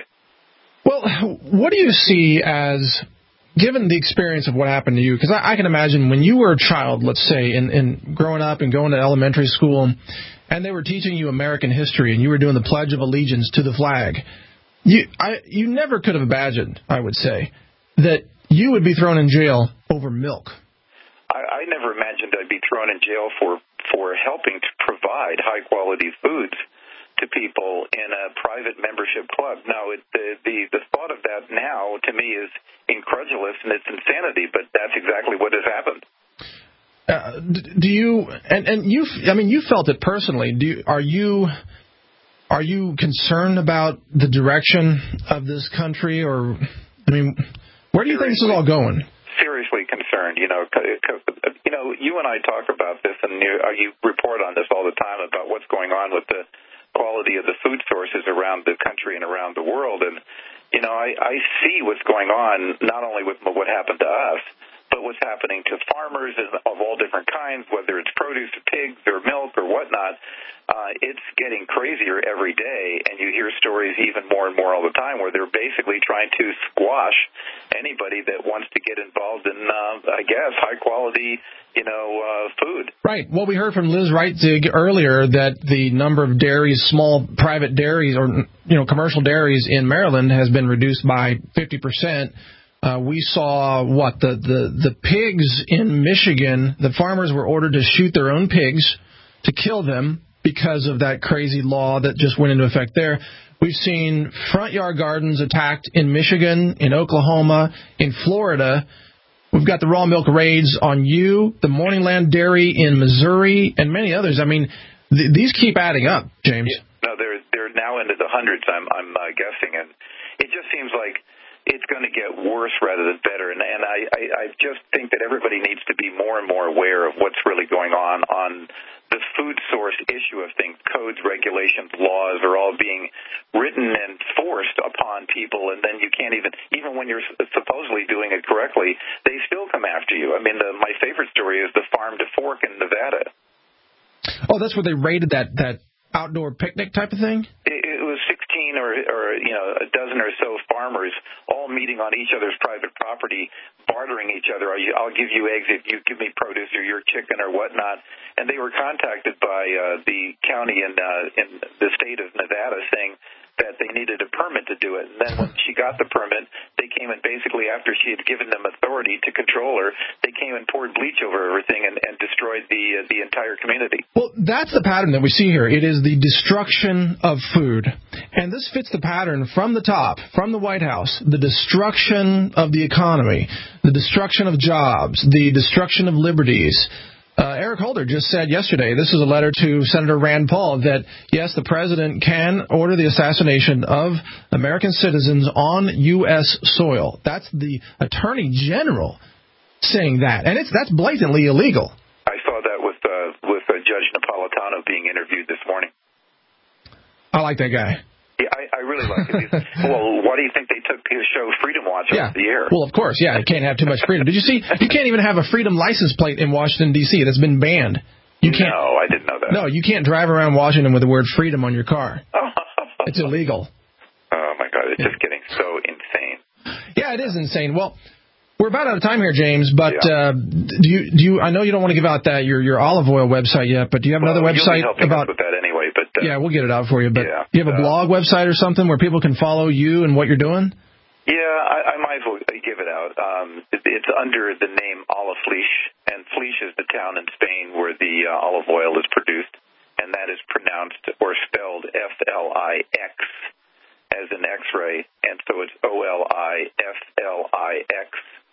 Well, what do you see as, given the experience of what happened to you, because I, I can imagine when you were a child, let's say, in, in growing up and going to elementary school, and they were teaching you American history, and you were doing the Pledge of Allegiance to the flag, you I, you never could have imagined, I would say, that you would be thrown in jail over milk. I, I never imagined I'd be thrown in jail for, for helping to provide high-quality foods to people in a private membership club. Now, it, the, the, the thought of that now, to me, is incredulous and it's insanity, but that's exactly what has happened. Uh, do you and and you? I mean, you felt it personally. Do you, are you are you concerned about the direction of this country, or I mean, where do you think this is all going? Seriously concerned. You know, you know, you and I talk about this, and you, you report on this all the time about what's going on with the quality of the food sources around the country and around the world. And you know, I, I see what's going on not only with what happened to us, but what's happening to farmers of all different kinds, whether it's produce or pigs or milk or whatnot, uh, it's getting crazier every day, and you hear stories even more and more all the time where they're basically trying to squash anybody that wants to get involved in, uh, I guess, high-quality, you know, uh, food. Right. Well, we heard from Liz Reitzig earlier that the number of dairies, small private dairies or, you know, commercial dairies in Maryland has been reduced by fifty percent. Uh, we saw, what, the, the, the pigs in Michigan, the farmers were ordered to shoot their own pigs to kill them because of that crazy law that just went into effect there. We've seen front yard gardens attacked in Michigan, in Oklahoma, in Florida. We've got the raw milk raids on you, the Morningland Dairy in Missouri, and many others. I mean, th- these keep adding up, James. Yeah. No, they're they're now into the hundreds, I'm I'm uh, guessing, and it just seems like it's going to get worse rather than better. And, and I, I, I just think that everybody needs to be more and more aware of what's really going on on the food source issue of things. Codes, regulations, laws are all being written and forced upon people, and then you can't even, even when you're supposedly doing it correctly, they still come after you. I mean, the, my favorite story is the Farm to Fork in Nevada. Oh, that's where they raided that, that outdoor picnic type of thing? It, it was sixteen or, or, you know, a dozen or so farmers all meeting on each other's private property, bartering each other. I'll give you eggs if you give me produce or your chicken or whatnot. And they were contacted by uh, the county in, uh, in the state of Nevada saying that they needed a permit to do it. And then when she got the permit, they came and basically, after she had given them authority to control her, they came and poured bleach over everything and, and destroyed the uh, the entire community. Well, that's the pattern that we see here. It is the destruction of food. And this fits the pattern from the top, from the White House, the destruction of the economy, the destruction of jobs, the destruction of liberties. Uh, Eric Holder just said yesterday, this is a letter to Senator Rand Paul, that, yes, the president can order the assassination of American citizens on U S soil. That's the attorney general saying that. And it's that's blatantly illegal. I saw that with, uh, with uh, Judge Napolitano being interviewed this morning. I like that guy. Yeah, I, I really like it. Well, why do you think they took his show Freedom Watch yeah. off the air? Well, of course, yeah. You can't have too much freedom. Did you see? You can't even have a freedom license plate in Washington, D C That's been banned. You can't. No, I didn't know that. No, you can't drive around Washington with the word freedom on your car. It's illegal. Oh, my God. It's yeah. just getting so insane. Yeah, it is insane. Well, we're about out of time here, James, but yeah. uh, do you do you? I know you don't want to give out that your your olive oil website yet, but do you have well, another website you'll be helping about us with that anyway? But uh, yeah, we'll get it out for you. But yeah, do you have a uh, blog website or something where people can follow you and what you're doing? Yeah, I, I might as well give it out. Um, it, it's under the name Oliflix, and Flix is the town in Spain where the uh, olive oil is produced, and that is pronounced or spelled F L I X as in X-ray, and so it's O L I F L I X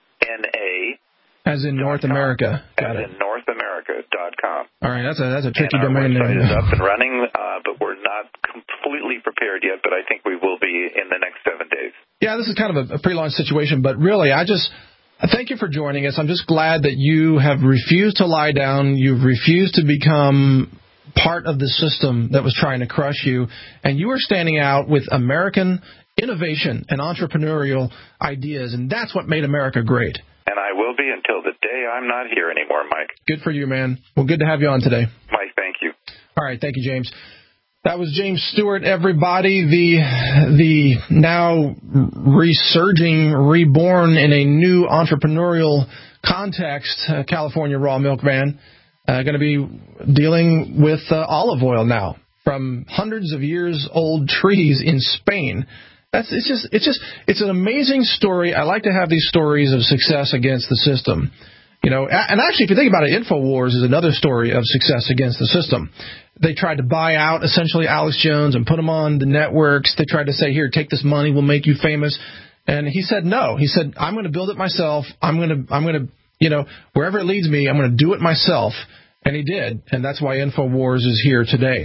N A. As in North America. Got as it. in North America dot com. All right, that's a that's a tricky and our domain website name. is up and running, uh, but we're not completely prepared yet, but I think we will be in the next seven days. Yeah, this is kind of a, a pre-launch situation, but really, I just thank you for joining us. I'm just glad that you have refused to lie down. You've refused to become part of the system that was trying to crush you, and you are standing out with American innovation and entrepreneurial ideas, and that's what made America great. And I will be until the day I'm not here anymore, Mike. Good for you, man. Well, good to have you on today. Mike, thank you. All right, thank you, James. That was James Stewart, everybody, the the now resurging, reborn in a new entrepreneurial context, uh, California raw milk man, uh, going to be dealing with uh, olive oil now from hundreds of years old trees in Spain. That's it's just it's just it's an amazing story. I like to have these stories of success against the system. You know, and actually, if you think about it, InfoWars is another story of success against the system. They tried to buy out, essentially, Alex Jones and put him on the networks. They tried to say, here, take this money, we'll make you famous. And he said no. He said, I'm going to build it myself. I'm going to, I'm going to, you know, wherever it leads me, I'm going to do it myself. And he did. And that's why InfoWars is here today.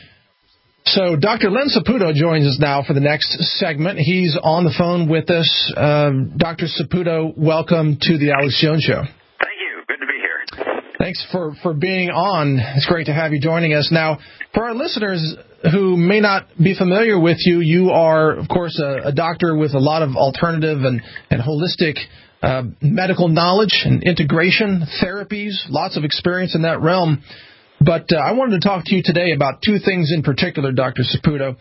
So Doctor Len Saputo joins us now for the next segment. He's on the phone with us. Um, Doctor Saputo, welcome to the Alex Jones Show. Thanks for, for being on. It's great to have you joining us. Now, for our listeners, who may not be familiar with you, you are, of course, a, a doctor with a lot of alternative and, and holistic uh, medical knowledge and integration, therapies, lots of experience in that realm. But uh, I wanted to talk to you today about two things in particular, Doctor Saputo,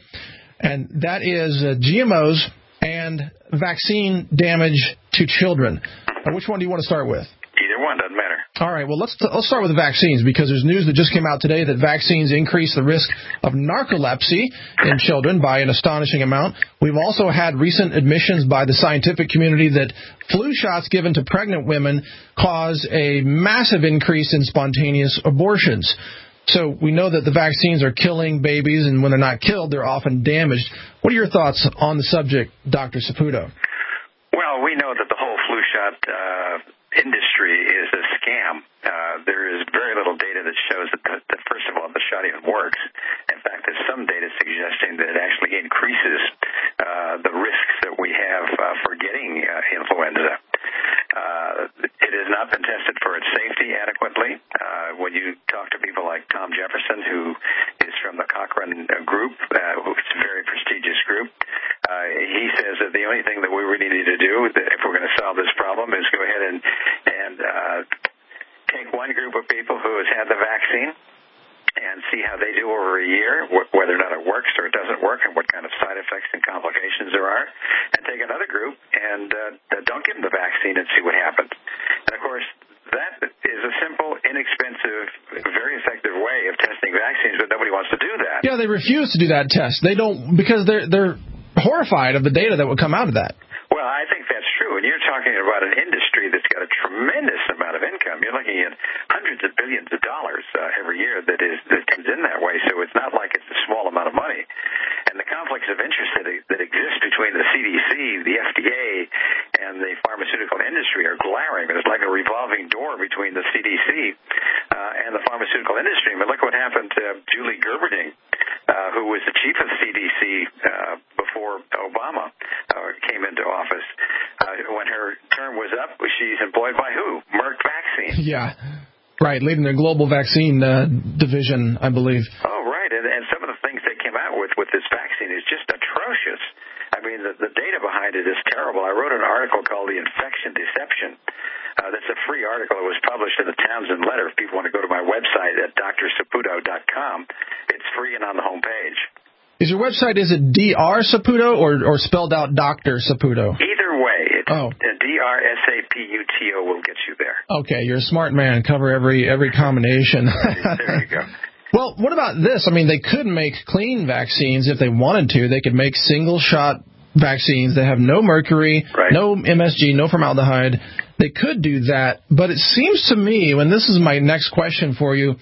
and that is uh, G M Os and vaccine damage to children. Uh, which one do you want to start with? Either one, doesn't matter. All right, well, let's let's start with the vaccines, because there's news that just came out today that vaccines increase the risk of narcolepsy in children by an astonishing amount. We've also had recent admissions by the scientific community that flu shots given to pregnant women cause a massive increase in spontaneous abortions. So we know that the vaccines are killing babies, and when they're not killed, they're often damaged. What are your thoughts on the subject, Doctor Saputo? Well, we know that the whole flu shot uh, industry is a scam. Uh, there is very little data that shows that, the, that, first of all, the shot even works. In fact, there's some data suggesting that it actually increases uh, the risks that we have uh, for getting uh, influenza. Uh, it has not been tested for its safety adequately. Uh, when you talk to people like Tom Jefferson, who is from the Cochrane group, uh, it's a very prestigious group, uh, he says that the only thing that we really need to do, if we're going to solve this problem, is go ahead and, and uh, take one group of people who has had the vaccine and see how they do over a year, wh- whether or not it works or it doesn't work, and what kind of side effects and complications there are, and take another group and uh, don't give them the vaccine and see what happens. And, of course, that is a simple, inexpensive, very effective way of testing vaccines, but nobody wants to do that. Yeah, they refuse to do that test. They don't, because they're they're horrified of the data that would come out of that. Well, I think that's true, and you're talking about an industry that's got a tremendous amount of income. You're looking at hundreds of billions of dollars uh, every year that is that comes in that way, so it's not like it's a small amount of money. And the conflicts of interest that, that exist between the C D C, the F D A, and the pharmaceutical industry are glaring. There's like a revolving door between the C D C uh, and the pharmaceutical industry. But look what happened to Julie Gerberding, uh, who was the chief of C D C uh, before Obama uh, came into office. Uh, when her term was up, she's employed by who? Merck Vaccine. Yeah, right, leading their global vaccine uh, division, I believe. Oh, right, and, and some of the things they came out with with this vaccine is just atrocious. I mean, the, the data behind it is terrible. I wrote an article called The Infection Deception. Uh, that's a free article. It was published in the Townsend Letter. If people want to go to my website at d r saputo dot com, it's free and on the home page. Is your website, is it D R Saputo or, or spelled out Doctor Saputo? Either way, it's oh. D R S A P U T O will get you there. Okay, you're a smart man. Cover every every combination. There you go. Well, what about this? I mean, they could make clean vaccines if they wanted to. They could make single-shot vaccines that have no mercury, right. no M S G, no formaldehyde. They could do that, but it seems to me, and this is my next question for you,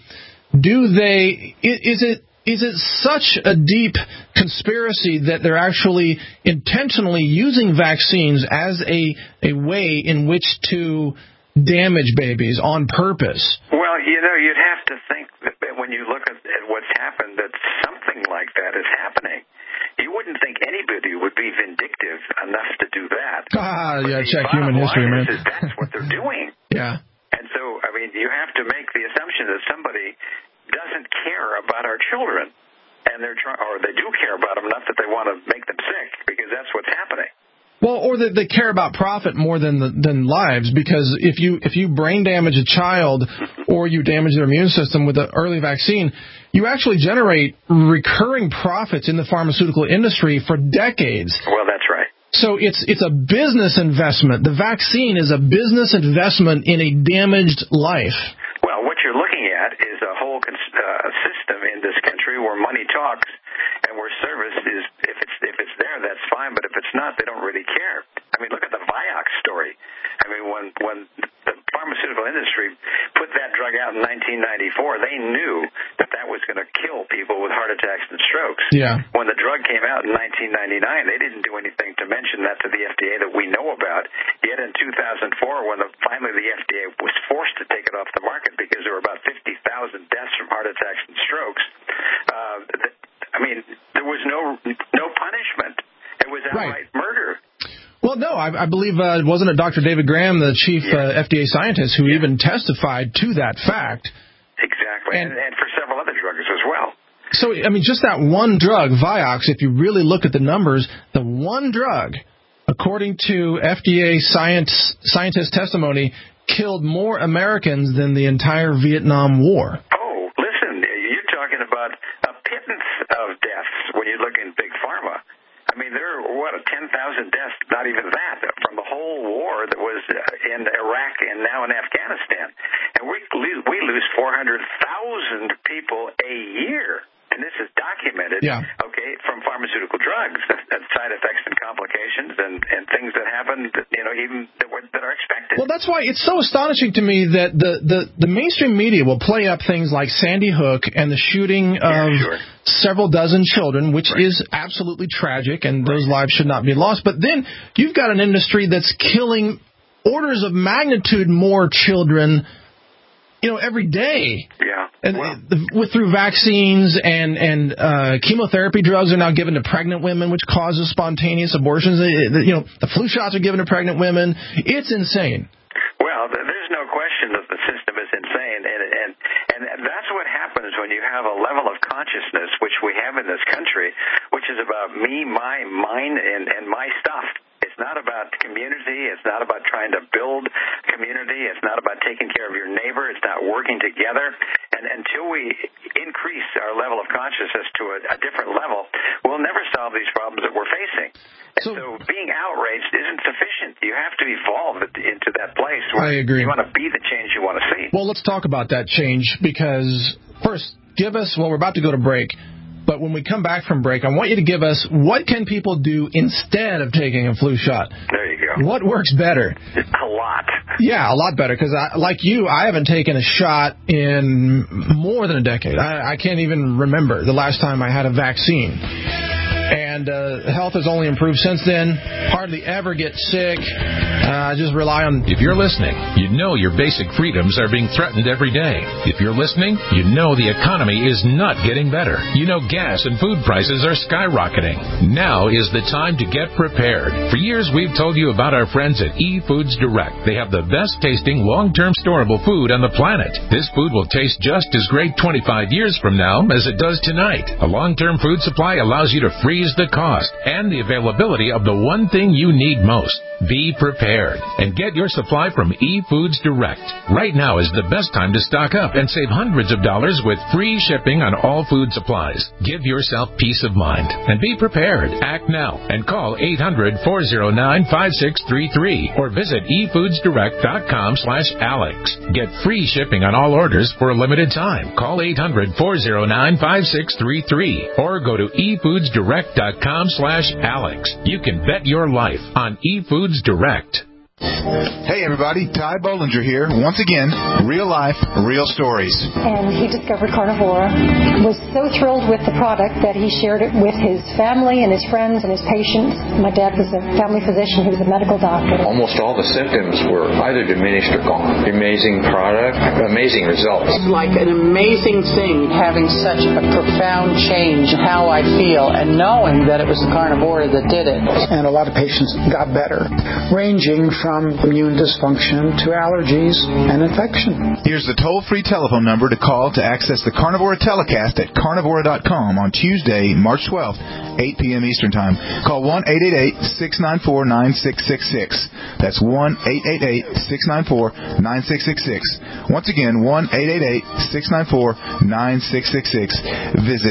do they, is it, Is it such a deep conspiracy that they're actually intentionally using vaccines as a a way in which to damage babies on purpose? Well, you know, you'd have to think that when you look at, at what's happened that something like that is happening. You wouldn't think anybody would be vindictive enough to do that. Ah, yeah, check human history, man. Is that's what they're doing. Yeah. And so, I mean, you have to make the assumption that somebody doesn't care about our children, and they're trying, or they do care about them enough that they want to make them sick, because that's what's happening. Well, or that they care about profit more than the, than lives, because if you if you brain damage a child or you damage their immune system with an early vaccine, you actually generate recurring profits in the pharmaceutical industry for decades. Well, that's right. So it's it's a business investment. The vaccine is a business investment in a damaged life. Well, what you're looking at is a whole cons- uh, system in this country where money talks and where service is, if it's if it's there, that's fine, but if it's not, they don't really care. I mean, look at the Vioxx story. I mean, when when the pharmaceutical industry put that drug out in nineteen ninety-four, they knew that that was going to kill people with heart attacks and strokes. Yeah. When the drug came out in nineteen ninety-nine, they didn't do anything to mention that to the F D A that we know about. Yet in two thousand four, when the, finally the F D A was forced to take it off the market because there were about fifty thousand deaths from heart attacks and strokes, uh, I mean, there was no no punishment. It was outright right. murder. Well, no, I, I believe, uh, wasn't it Doctor David Graham, the chief yeah. uh, F D A scientist, who yeah. even testified to that fact? Exactly, and, and, and for several other drugs as well. So, I mean, just that one drug, Vioxx, if you really look at the numbers, the one drug, according to F D A science, scientist testimony, killed more Americans than the entire Vietnam War. Oh, listen, you're talking about a pittance of deaths when you look in Big Pharma. I mean, there are, what, ten thousand deaths, not even that, from the whole war that was in Iraq and now in Afghanistan. And we, we lose four hundred thousand people a year. And this is documented, yeah. okay, from pharmaceutical drugs, and side effects and complications and, and things that happen, that, you know, even that, were, that are expected. Well, that's why it's so astonishing to me that the, the, the mainstream media will play up things like Sandy Hook and the shooting of yeah, sure. several dozen children, which right. is absolutely tragic, and right. those lives should not be lost. But then you've got an industry that's killing orders of magnitude more children, you know, every day. Yeah. And well, with through vaccines and and uh, chemotherapy drugs are now given to pregnant women, which causes spontaneous abortions. You know, the flu shots are given to pregnant women. It's insane. Well, there's no question that the system is insane, and and and that's what happens when you have a level of consciousness, which we have in this country, which is about me, my, mine, and and my stuff. It's not about community. It's not about trying to build community. It's not about taking care of your neighbor. It's not working together. And until we increase our level of consciousness to a, a different level, we'll never solve these problems that we're facing. And so, so being outraged isn't sufficient. You have to evolve into that place where I agree. you want to be the change you want to see. Well, let's talk about that change, because first, give us, well, we're about to go to break. But when we come back from break, I want you to give us what can people do instead of taking a flu shot. There you go. What works better? A lot. Yeah, a lot better. Because I, like you, I haven't taken a shot in more than a decade. I, I can't even remember the last time I had a vaccine. And uh, health has only improved since then. Hardly ever get sick. I uh, just rely on... If you're listening, you know your basic freedoms are being threatened every day. If you're listening, you know the economy is not getting better. You know gas and food prices are skyrocketing. Now is the time to get prepared. For years, we've told you about our friends at eFoods Direct. They have the best-tasting, long-term storable food on the planet. This food will taste just as great twenty-five years from now as it does tonight. A long-term food supply allows you to freeze the cost and the availability of the one thing you need most. Be prepared and get your supply from eFoods Direct. Right now is the best time to stock up and save hundreds of dollars with free shipping on all food supplies. Give yourself peace of mind and be prepared. Act now and call eight hundred, four oh nine, five six three three or visit e foods direct dot com slash alex. Get free shipping on all orders for a limited time. Call eight hundred, four oh nine, five six three three or go to e foods direct dot com slash alex. You can bet your life on eFoods Direct. Hey everybody, Ty Bollinger here. Once again, real life, real stories. And he discovered Carnivora, was so thrilled with the product that he shared it with his family and his friends and his patients. My dad was a family physician, he was a medical doctor. Almost all the symptoms were either diminished or gone. Amazing product, amazing results. It's like an amazing thing having such a profound change in how I feel and knowing that it was the Carnivora that did it. And a lot of patients got better, ranging from from immune dysfunction to allergies and infection. Here's the toll-free telephone number to call to access the Carnivora telecast at carnivora dot com on Tuesday, March twelfth, eight p.m. Eastern Time. Call one eight eight eight, six nine four, nine six six six. That's one eight eight eight, six nine four, nine six six six. Once again, one eight eight eight, six nine four, nine six six six. Visit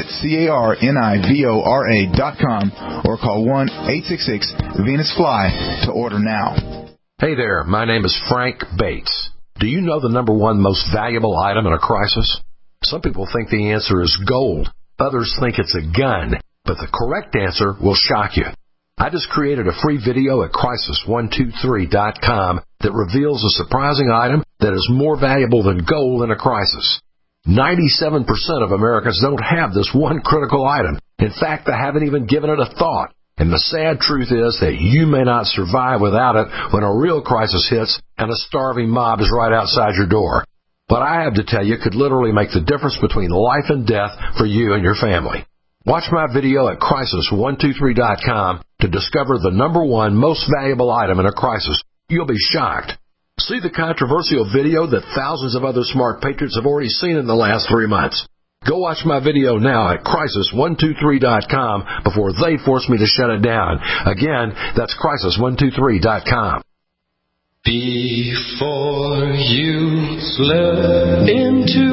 carnivora dot com or call one eight six six, Venus Fly to order now. Hey there, my name is Frank Bates. Do you know the number one most valuable item in a crisis? Some people think the answer is gold. Others think it's a gun. But the correct answer will shock you. I just created a free video at crisis one two three dot com that reveals a surprising item that is more valuable than gold in a crisis. ninety-seven percent of Americans don't have this one critical item. In fact, they haven't even given it a thought. And the sad truth is that you may not survive without it when a real crisis hits and a starving mob is right outside your door. What I have to tell you could literally make the difference between life and death for you and your family. Watch my video at crisis one two three dot com to discover the number one most valuable item in a crisis. You'll be shocked. See the controversial video that thousands of other smart patriots have already seen in the last three months. Go watch my video now at crisis one two three dot com before they force me to shut it down. Again, that's crisis one two three dot com. Before you slip into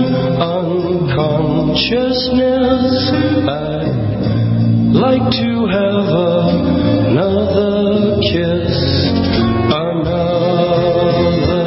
unconsciousness, I'd like to have another kiss, another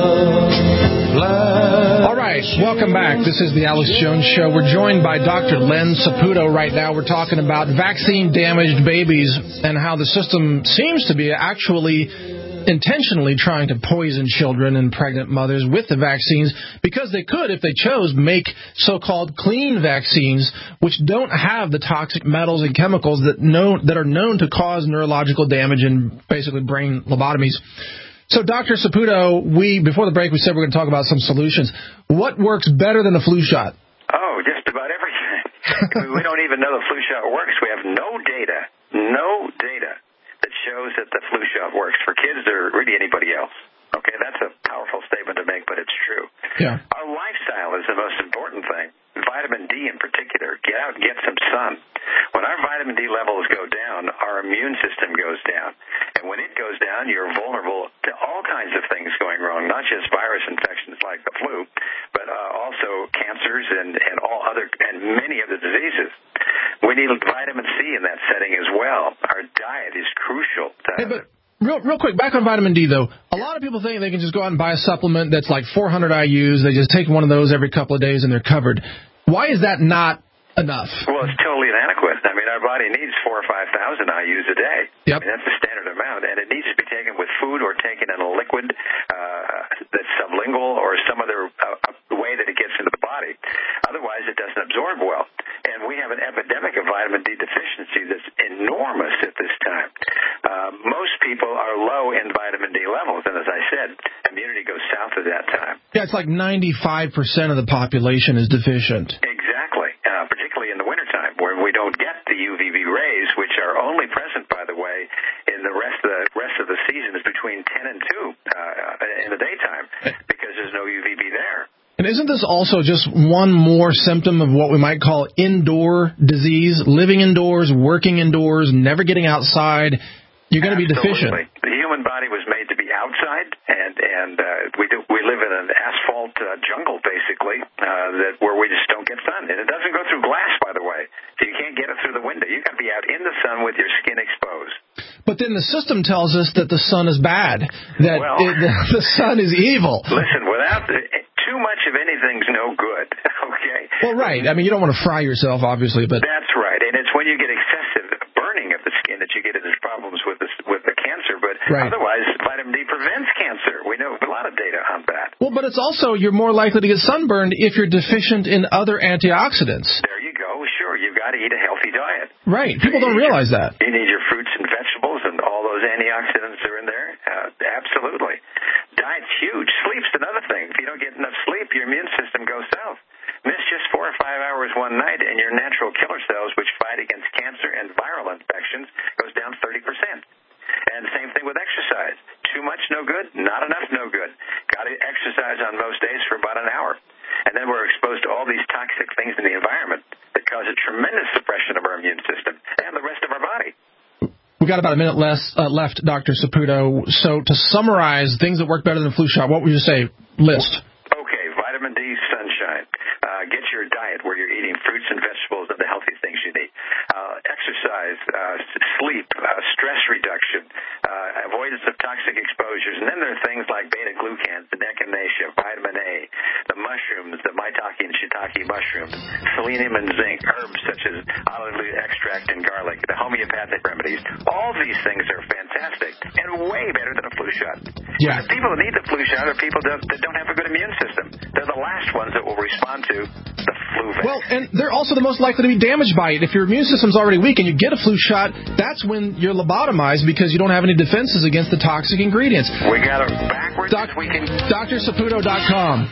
flash. All right, welcome back. This is the Alex Jones Show. We're joined by Doctor Len Saputo right now. We're talking about vaccine-damaged babies and how the system seems to be actually intentionally trying to poison children and pregnant mothers with the vaccines because they could, if they chose, make so-called clean vaccines which don't have the toxic metals and chemicals that know, that are known to cause neurological damage and basically brain lobotomies. So, Doctor Saputo, we before the break we said we're going to talk about some solutions. What works better than a flu shot? Oh, just about everything. We don't even know the flu shot works. We have no data, no data that shows that the flu shot works for kids or really anybody else. Okay, that's a powerful statement to make, but it's true. Yeah. Our lifestyle is the most important thing. Vitamin D in particular. Get out and get some sun. When our vitamin D levels go down, our immune system goes down. And when it goes down, you're vulnerable to all kinds of things going wrong, not just virus infections like the flu, but uh, also cancers and, and all other and many other diseases. We need vitamin C in that setting as well. Our diet is crucial to hey, but real, real quick, back on vitamin D, though. A lot of people think they can just go out and buy a supplement that's like four hundred I U's. They just take one of those every couple of days and they're covered. Why is that not enough? Well, it's totally inadequate. I mean, our body needs four or five thousand I U's a day. Yep. I mean, that's the standard amount, and it needs to be taken with food or taken in a liquid uh, that's sublingual or some other uh, way that it gets into the body. Otherwise, it doesn't absorb well. And we have an epidemic of vitamin D deficiency that's enormous at this time. Uh, most people are low in vitamin D levels, and as I said, immunity goes south at that time. Yeah, it's like ninety-five percent of the population is deficient. Exactly, uh, particularly in the wintertime, where we don't get the U V B rays, which are only present, by the way, in the rest of the rest of the season is between ten and two uh, in the daytime, because there's no U V B there. And isn't this also just one more symptom of what we might call indoor disease? Living indoors, working indoors, never getting outside. You're going to be deficient. The human body was made to be outside, and and uh, we do, we live in an asphalt uh, jungle, basically, uh, that where we just don't get sun. And it doesn't go through glass, by the way, so you can't get it through the window. You've got to be out in the sun with your skin exposed. But then the system tells us that the sun is bad, that well, it, the, the sun is evil. Listen, without the, too much of anything's no good, okay? Well, right. I mean, you don't want to fry yourself, obviously, but... That's right, and it's when you get excessive burning of the skin that you get into problems with the, with the cancer, but right. Otherwise, vitamin D prevents cancer. We know a lot of data on that. Well, but it's also, you're more likely to get sunburned if you're deficient in other antioxidants. There you go. Sure, you've got to eat a healthy diet. Right. People don't realize your, that. You need your fruits and vegetables, and all those antioxidants are in there. Uh, absolutely. Diet's huge. Sleep's another thing. If you don't get enough sleep, your immune system goes south. Miss just four or five hours one night, and your natural killer cells, which fight against cancer and viral infections, goes down thirty percent. And same thing with exercise. Too much, no good. Not enough, no good. Got to exercise on most days for about an hour. And then we're exposed to all these toxic things in the environment that cause a tremendous suppression of our immune system and the rest of our body. We've got about a minute less, uh, left, Doctor Saputo. So to summarize things that work better than a flu shot, what would you say? List. Okay, vitamin D, sunshine. Uh, get your diet where you're eating fruits and vegetables and the healthy things you need. Uh, exercise, uh, sleep, uh, stress reduction, uh, avoidance of toxic exposures. And then there are things like beta-glucans, the echinacea, vitamin A, the mushrooms, the maitake and shiitake mushrooms, selenium and zinc, herbs such as olive leaf extract and garlic, the homeopathic remedies. All these things are fantastic and way better than a flu shot. Yeah. The people that need the flu shot are people that, that don't have a good immune system. They're the last ones that will respond to the flu vaccine. Well, and they're also the most likely to be damaged by it. If your immune system's already weak and you get a flu shot, that's when you're lobotomized because you don't have any defenses against the toxic ingredients. We got it backwards. Doc- we can... D R Saputo dot com.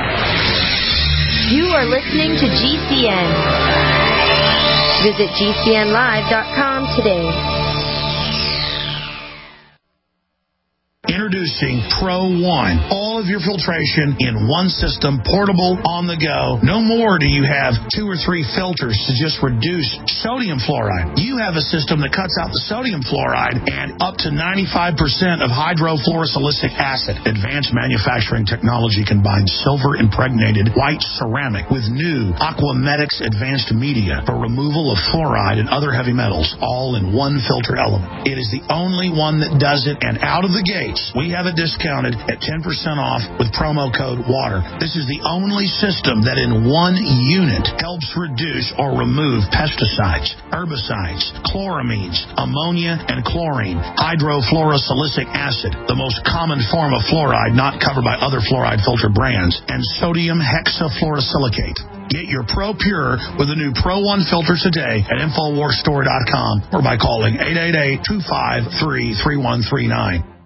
You are listening to G C N. Visit G C N live dot com today. Introducing Pro One. All of your filtration in one system, portable, on the go. No more do you have two or three filters to just reduce sodium fluoride. You have a system that cuts out the sodium fluoride and up to ninety-five percent of hydrofluorosilicic acid. Advanced manufacturing technology combines silver impregnated white ceramic with new Aquamedics advanced media for removal of fluoride and other heavy metals, all in one filter element. It is the only one that does it, and out of the gates, we have it discounted at ten percent off with promo code WATER. This is the only system that in one unit helps reduce or remove pesticides, herbicides, chloramines, ammonia, and chlorine, hydrofluorosilicic acid, the most common form of fluoride not covered by other fluoride filter brands, and sodium hexafluorosilicate. Get your Pro Pure with the new Pro One filter today at infowars store dot com or by calling eight eight eight, two five three, three one three nine.